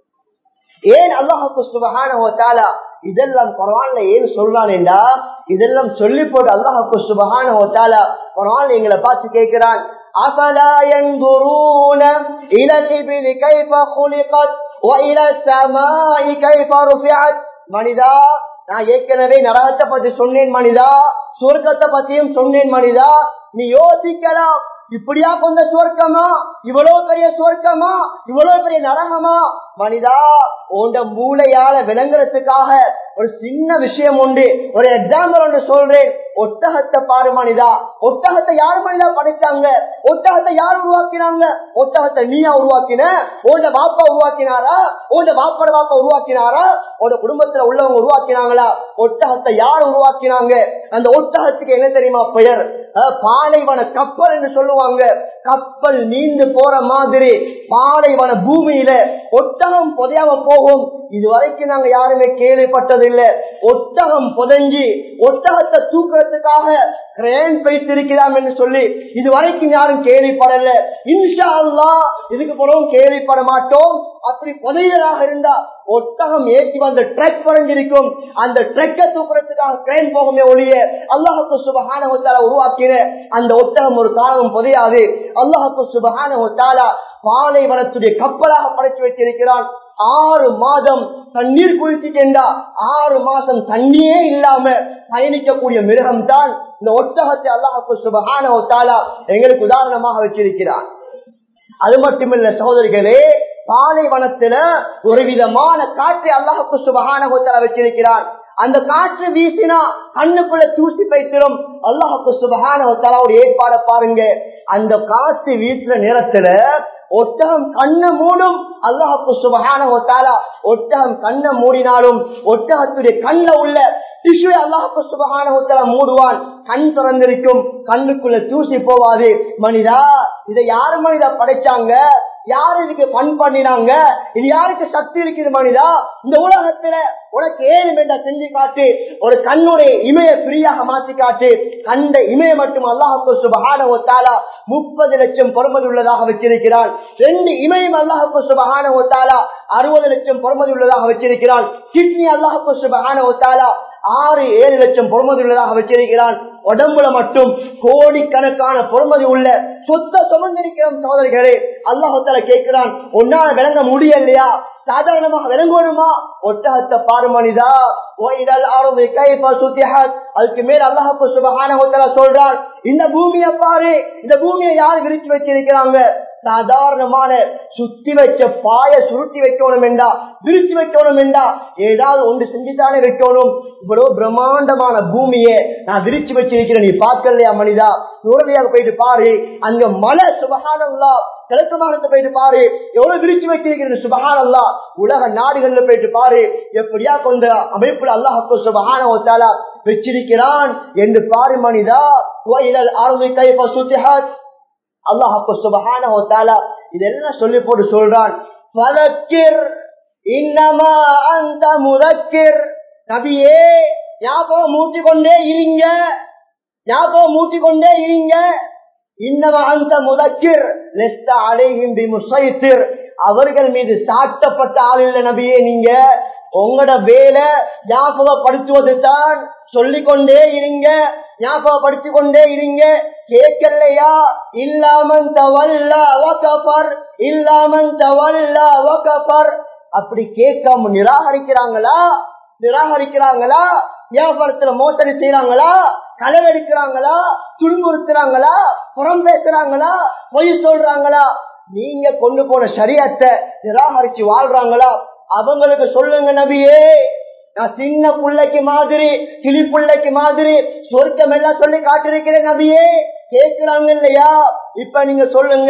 ஏன் அல்லாஹ் சுப்ஹானஹு வ தஆலா இதெல்லாம் குர்ஆன்ல ஏன் சொல்றான் என்றா, இதெல்லாம் சொல்லி போட்டு அல்லாஹ் சுப்ஹானஹு வ தஆலா குர்ஆன்ல எங்களை பார்த்து கேட்கிறான், அஃபலா யன்துரூன இலல் இப்லி கைஃப குலிகத் வ இலஸ் ஸமாஇ கைஃப ருஃபிஅத். மனிதா, நான் ஏற்கனவே நரகத்தை பத்தி சொன்னேன் மனிதா, சுவர்க்கத்தை பத்தியும் சொன்னேன் மனிதா. நீ யோசிக்கலாம், இப்படியா கொண்ட சுவர்க்கமா, இவ்வளவு பெரிய சுவர்க்கமா, இவ்வளவு பெரிய நரகமா? மனிதா, உண்ட மூளையால விளங்குறதுக்காக ஒரு சின்ன விஷயம் உண்டு, ஒரு எக்ஸாம்பிள் ஒன்று சொல்றேன். ஒட்டகத்தை பாரு மனிதா, ஒட்டகத்தை யாரு மனிதா படைச்சாங்க? ஒட்டகத்தை யார் உருவாக்கினாங்க? ஒட்டகத்தை நீயா உருவாக்கின? உண்ட வாப்பா உருவாக்கினாரா? உண்ட வாப்பட வாப்பா உருவாக்கினாரா? உண்ட குடும்பத்துல உள்ளவங்க உருவாக்கினாங்களா? ஒட்டகத்தை யார் உருவாக்கினாங்க? அந்த ஒட்டகத்துக்கு என்ன தெரியுமா பெயர்? பாலைவன கப்பல் என்று சொல்லுவாங்க. கப்பல் நீந்து போற மாதிரி பாலைவன பூமியில ஒட்டகம் புதையாம போகும். இதுவரைக்கும் நாங்க யாருமே கேள்விப்பட்டதில்லை. ஒட்டகம் புதைஞ்சி ஒட்டகத்தை தூக்குறதுக்காக கிரேன் வைத்திருக்கிறான் என்று சொல்லி இதுவரைக்கும் யாரும் கேள்விப்படல. இன்ஷா அல்லாஹ் இதுக்கு பிறகும் கேள்விப்பட மாட்டோம். அப்படி புதையலாக இருந்தா ஒட்டகம் ஏற்றி வந்த ட்ரக் பறஞ்சிருக்கும். அந்த ட்ரக்கை தூக்குறதுக்காக கிரேன் போகுமே ஒழிய அல்லாஹ் சுப்ஹானஹு வ தஆலா உருவாக்கின அந்த ஒட்டகம் ஒரு காலம் புதையாது. அல்லாஹ் சுப்ஹானஹு வ தஆலா பாலைவனத்துடைய கப்பலாக படைத்து வைத்திருக்கிறான். 6 மாதம் தண்ணீர் குளிச்சுட்டா 6 மாசம் தண்ணியே இல்லாம பயணிக்கக்கூடிய மிருகம் தான் இந்த ஒட்டகத்தை அல்லாஹ் சுப்ஹானஹு வ தஆலா எங்களுக்கு உதாரணமாக வச்சிருக்கிறான். அது மட்டுமில்ல சகோதரிகளே, பாலைவனத்துல ஒரு விதமான காற்றை அல்லாஹ் சுப்ஹானஹு வ தஆலா வச்சிருக்கிறான். அந்த காற்று வீசினா கண்ணுக்குள்ள தூசி பைத்திரும். அல்லாஹ் சுப்ஹானஹு வ தஆலா ஒரு ஏற்பாட பாருங்க. அந்த காற்று வீசுற நேரத்துல ஒட்டகம் கண்ணை மூடும். அல்லாஹ் சுப்ஹானஹு வ தஆலா ஒட்டகம் கண்ணை மூடினாலும் ஒட்டகத்துடைய கண்ணுல உள்ள டிஷ்யூ அல்லாஹ் சுப்ஹானஹு வ தஆலா மூடுவான். கண் திறந்திருக்கும், கண்ணுக்குள்ள தூசி போவாது. மனிதா, இதை யாரு மனிதா படைச்சாங்க? யாரு இதுக்கு பண் பண்ணினாங்க? இது யாருக்கு சக்தி இருக்குது? மனிதா, இந்த உலகத்துல உனக்கு ஏழு வேண்டா செஞ்சு காட்டு. ஒரு கண்ணுடைய இமைய ஃப்ரீயாக மாற்றி காட்டு. கண்ட இமைய மட்டும் அல்லாஹ் சுப்ஹானஹு வ தஆலா 30 லட்சம் பொறுமதி உள்ளதாக வச்சிருக்கிறான். 2 இமையும் அல்லாஹ் சுப்ஹானஹு வ தஆலா 60 லட்சம் பொறுமதி உள்ளதாக வச்சிருக்கிறான். கிட்னி அல்லாஹ் சுப்ஹானஹு வ தஆலா 6-7 லட்சம் பொறுமதி உள்ளதாக வச்சிருக்கிறான். உடம்புல மட்டும் கோடிக்கணக்கான பொறுமதி உள்ள சொத்த சுமந்திருக்கிற சகோதரர்களே, அல்லாஹ் தஆலா கேட்கிறான், உன்னால விளங்க முடியலையா? சாதாரணமாக விளங்குமா? ஒட்டகத்தை பாரு மனிதா. அதுக்கு மேல அல்லாஹ் சுப்ஹானஹு வ தஆலா சொல்றான், இந்த பூமியை பாரு, இந்த பூமியை யாரு விரிச்சு வச்சிருக்கிறாங்க? சாதாரணமான சுத்தி வச்ச பாய சுருட்டி வைக்கணும் என்றா, விரிச்சு வைக்கணும் என்றா ஏதாவது ஒன்று செஞ்சுதானே வைக்கணும். இவ்வளவு பிரம்மாண்டமான பூமியை நான் விரிச்சு வச்சிருக்கிறேன், நீ பார்க்கலையா மனிதா? உடனடியாக போயிட்டு பாரு, அங்க மலை சுப்ஹானல்லாஹ், கிழக்கு மாநிலத்தை போயிட்டு பாரு, எவ்வளவு விரிச்சு வச்சிருக்கிறது சுப்ஹானல்லாஹ். உலக நாடுகள்ல போயிட்டு பாரு, எப்படியா கொண்ட அமைப்புல அல்லாஹ் சுப்ஹானஹு வ தஆலா வச்சிருக்கிறான் என்று பாரு மனிதா. வஇலல் அர்தி கைஃப சுத்திஹத், அல்லாஹ் சுப்ஹானஹு வ தஆலா இதெல்லாம் சொல்லி போட்டு சொல்றான், ஃபதக்கிர் இன்னமா அன்த முதக்கிர். நபியே, ஞாபகம் மூட்டிக்கொண்டே இருங்க, ஞாபகம் மூட்டிக்கொண்டே இருங்க. இன்னமா அன்த முதக்கிர் லஸ்த அலைஹிம் பிமுஸைத்திர். அவர்கள் மீது சாட்டப்பட்ட ஆள் இல்ல நபியே. நீங்க உங்களோட வேலை ஞாபகப்படுத்துவது தான். சொல்லிக்கொண்டே இருங்க, ஞாபகப்படுத்திக் கொண்டே இருங்க. கேட்கலையா? இல்லாமன் தவல்லா வகஃபர், இல்லாமன் தவல்லா வகஃபர். அப்படி கேட்காம நிராகரிக்கிறாங்களா? நிராகரிக்கிறாங்களா? வியாபாரத்துல மோசடி செய்யறாங்களா? களவெடுக்கிறாங்களா? துன்புறுத்துறாங்களா? புறம் பேசுறாங்களா? பொய் சொல்றாங்களா? நீங்க கொண்டு போன ஷரியத்தை நிராகரிச்சு வாழ்றாங்களா? அவங்களுக்கு சொல்லுங்க நபியே, நான் சின்ன பிள்ளைக்கு மாதிரி, கிளி பிள்ளைக்கு மாதிரி சொர்க்கம் எல்லாம் சொல்லி காட்டிருக்கிறேன் நபியே. கேட்கிறாங்க இல்லையா? இப்ப நீங்க சொல்லுங்க,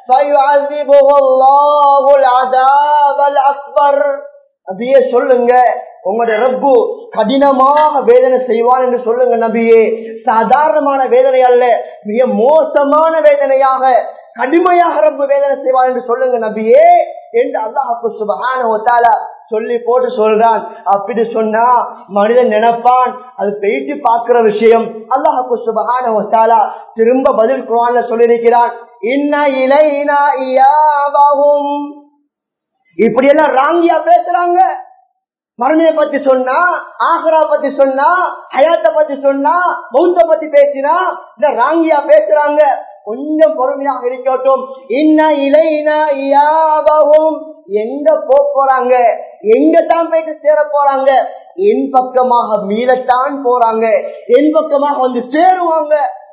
நபியே சொல்லுங்க, உங்களுடைய ரப்பு கடினமாக வேதனை செய்வான் என்று சொல்லுங்க நபியே. சாதாரணமான வேதனை அல்ல, மிக மோசமான வேதனையாக, கடுமையாக ரப்பு வேதனை செய்வான் என்று சொல்லுங்க நபியே என்று அல்லாஹ் சுப்ஹானஹு வ தஆலா சொல்லி போட்டு சொல்றான். அப்படி சொன்னா மனிதன் நினைப்பான் அது போயிட்டு பார்க்கிற விஷயம். அல்லாஹ் சுப்ஹானஹு வ தஆலா திரும்ப பதில் குர்ஆன்ல சொல்லியிருக்கிறான், இன்ன இலைனா இயாபஹும். இப்படி எல்லாம் ராங்கியா பேசுறாங்க. மறுமையை பத்தி சொன்னா, ஆகிரா பத்தி சொன்னா, ஹயாத்தை பத்தி சொன்னா, மௌத்த பத்தி பேசினா இந்த ராங்கியா பேசுறாங்க. கொஞ்சம் பொறுமையாக இருக்கட்டும். இன்ன இலைனா இயாபஹும், எங்க போறாங்க? எங்க தான் போயிட்டு சேர போறாங்க? என் பக்கமாக மீளத்தான் போறாங்க, என் பக்கமாக வந்து சேருவாங்க.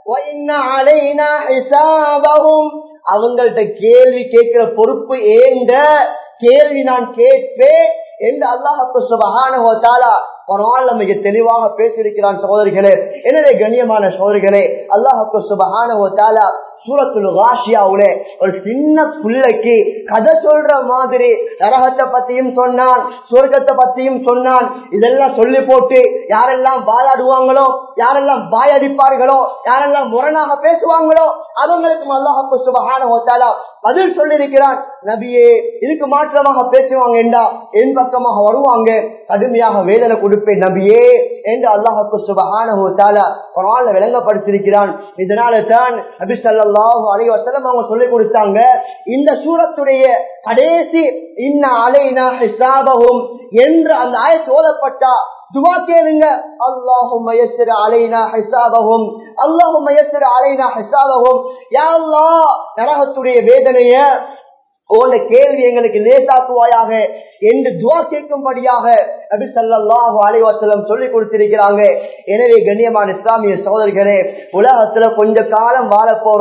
அவங்கள்ட்ட கேள்வி கேட்கிற பொறுப்பு ஏண்ட, கேள்வி நான் கேட்பேன் என்று அல்லாஹ் சுப்ஹானஹு வ தஆலா குர்ஆன்ல மிக தெளிவாக பேசியிருக்கிறான் சகோதரிகளே. எனவே கண்ணியமான சகோதரிகளே, அல்லாஹ் சுப்ஹானஹு வ தஆலா சூரத்துல் காஷியாவுல ஒரு சின்ன பிள்ளைக்கு கதை சொல்ற மாதிரி நரகத்தை பத்தியும் சொன்னான், சொர்க்கத்தை பத்தியும் சொன்னான். இதெல்லாம் சொல்லி போட்டு யாரெல்லாம் வாயாடுவாங்களோ, யாரெல்லாம் வாயடிப்பார்களோ, யாரெல்லாம் முரணாக பேசுவாங்களோ அவங்களுக்கும் அல்லாஹ் சுப்ஹானஹு வ தஆலா பதில் சொல்லியிருக்கிறான். நபியே, இதுக்கு மாற்றமாக பேசுவாங்க என்றா என் பக்கமாக வருவாங்க, கடுமையாக வேதனை கொடுப்பேன் நபியே என்று அல்லாஹ் சுப்ஹானஹு வ தஆலா குர்ஆன்ல விளங்கப்படுத்தியிருக்கிறான். இதனால தான் நபி ஸல்லல்லாஹு அலைஹி வஸல்லம் அவங்க சொல்லி கொடுத்தாங்க, இந்த சூரத்துடைய கடைசி இன்ன அலைனா ஹிசாபஹும் என்ற அந்த ஆயத் ஓதப்பட்டா துஆ கேளுங்க, அல்லாஹும்ம யஸ்ஸிர் அலைனா ஹிசாபஹும், அல்லாஹும்ம யஸ்ஸிர் அலைனா ஹிசாபஹும். யா அல்லாஹ், நரகத்துடைய வேதனைய உன்னுடைய கேள்வி எங்களுக்கு லேசாக்குவாயாக என்று துஆ கேட்கும்படியாக நபி ஸல்லல்லாஹு அலைஹி வஸல்லம் சொல்லி கொடுத்திருக்கிறாங்க. எனவே கண்ணியமான இஸ்லாமிய சகோதரர்களே, உலகத்துல கொஞ்ச காலம் வாழ போறோம்.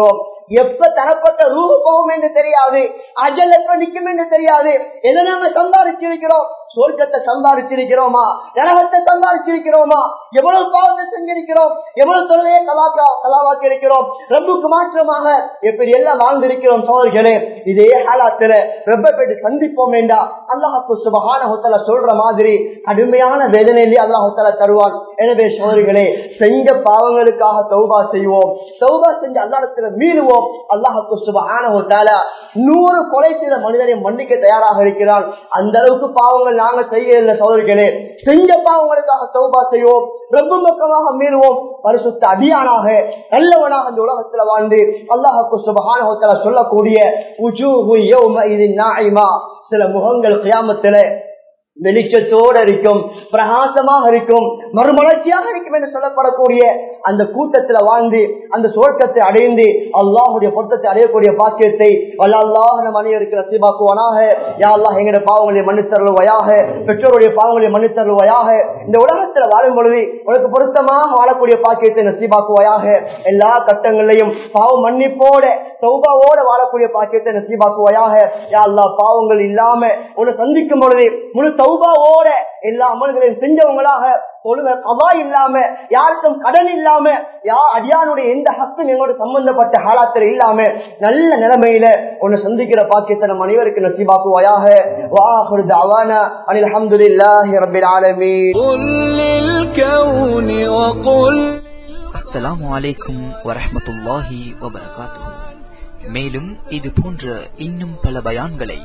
எப்ப தரப்பட்ட ரூஹ் போகும் என்று தெரியாது, அஜல் எப்ப நிற்கும் என்று தெரியாது. எதை நாம சம்பாதிச்சிருக்கிறோம்? சொர்க்கத்தை சம்பாதிச்சிருக்கிறோமா, நரகத்தை சம்பாதிச்சிருக்கிறோமா, எவ்வளவு பாவத்தை செஞ்சிருக்கிறோம், எவ்வளவு தொழிலையே கலாவாக்கி இருக்கிறோம், ரப்புக்கு மாற்றமாக எப்படி எல்லாம் வாழ்ந்திருக்கிறோம். சோதர்களே, இதே ஹாலாத்துல ரப்பை போயிட்டு சந்திப்போம் வேண்டா அல்லாஹ் சுப்ஹானஹு வ தஆலா சொல்ற மாதிரி கடுமையான வேதனையிலே அல்லாஹ் தஆலா தருவான். எனவே சோதர்களே, செஞ்ச பாவங்களுக்காக தௌபா செய்வோம், தௌபா செஞ்சு அல்லாஹ்விடத்துல மீளுவோம். அல்லாஹ் சுப்ஹானஹு வ தஆலா 100 கொலை செய்த மனிதரை மன்னிக்க தயாராக இருக்கிறான். அந்த அளவுக்கு பாவங்கள் நாங்க செய்யல சோதரிகளே. செஞ்ச பாவங்களுக்காக தௌபா செய்வோம், ரப்பு பக்கமாக மீறுவோம், பரிசுத்த அடியானாக நல்லவனாக இந்த உலகத்துல வாழ்ந்து அல்லாஹ் சுப்ஹானஹு வ தஆலா சொல்லக்கூடிய உஜூஹு யௌமஇதின் நாஇமா, சில முகங்கள் கியாமத்தில வெளிச்சத்தோடு இருக்கும், பிரகாசமாக இருக்கும், மறுமலர்ச்சியாக இருக்கும் என்று சொல்லப்படக்கூடிய அந்த கூட்டத்துல வாழ்ந்து அந்த சொர்க்கத்தை அடைந்து அல்லாஹ்வுடைய பொருத்தத்தை அடையக்கூடிய பாக்கியத்தை அல்லாஹ் நம் அனைவருக்கு நசீபாக்குவானாக. யா அல்லாஹ், எங்களுடைய பாவங்களை மன்னித்தருள்வாயாக, பெற்றோருடைய பாவங்களை மன்னித்தருள்வாயாக. இந்த உலகத்துல வாழும் பொழுது உனக்கு பொருத்தமாக வாழக்கூடிய பாக்கியத்தை நசீபாக்குவாயாக. எல்லா கட்டங்களிலையும் பாவ மன்னிப்போட தௌபாவோட வாழக்கூடிய பாக்கியத்தை நசீபாக்குவாயாக. யா அல்லாஹ், பாவங்கள் இல்லாம உன்னை சந்திக்கும் பொழுது முழு தௌபாவோட எல்லா அமல்களையும் செஞ்சவங்களாக, தொழுகை கவா இல்லாம, யாருக்கும் கடன் இல்லாம, அடியானுடைய எந்த ஹக்கும் எங்களோட சம்பந்தப்பட்ட ஹாலாத்துல இல்லாம நல்ல நிலைமையில உன்னை சந்திக்கிற பாக்கியத்தை நம் அனைவருக்கு நசீபாக்குவாயாக. வாஹிரு தஅவானா அனில் ஹம்துலில்லாஹி ரப்பில் ஆலமீன். அஸ்ஸலாமு அலைக்கும் வரஹ்மத்துல்லாஹி வபரகாத்துஹு. மேலும் இது போன்ற இன்னும் பல பயான்களை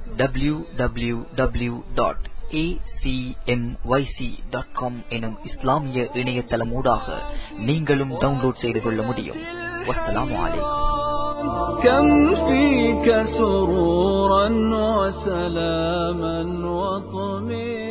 www.acmyc.com எனும் இஸ்லாமிய இணையதளமூடாக நீங்களும் டவுன்லோட் செய்து கொள்ள முடியும். வஸ்ஸலாமு அலைக்கும். كم فيك سرورا وسلاما وطمئنا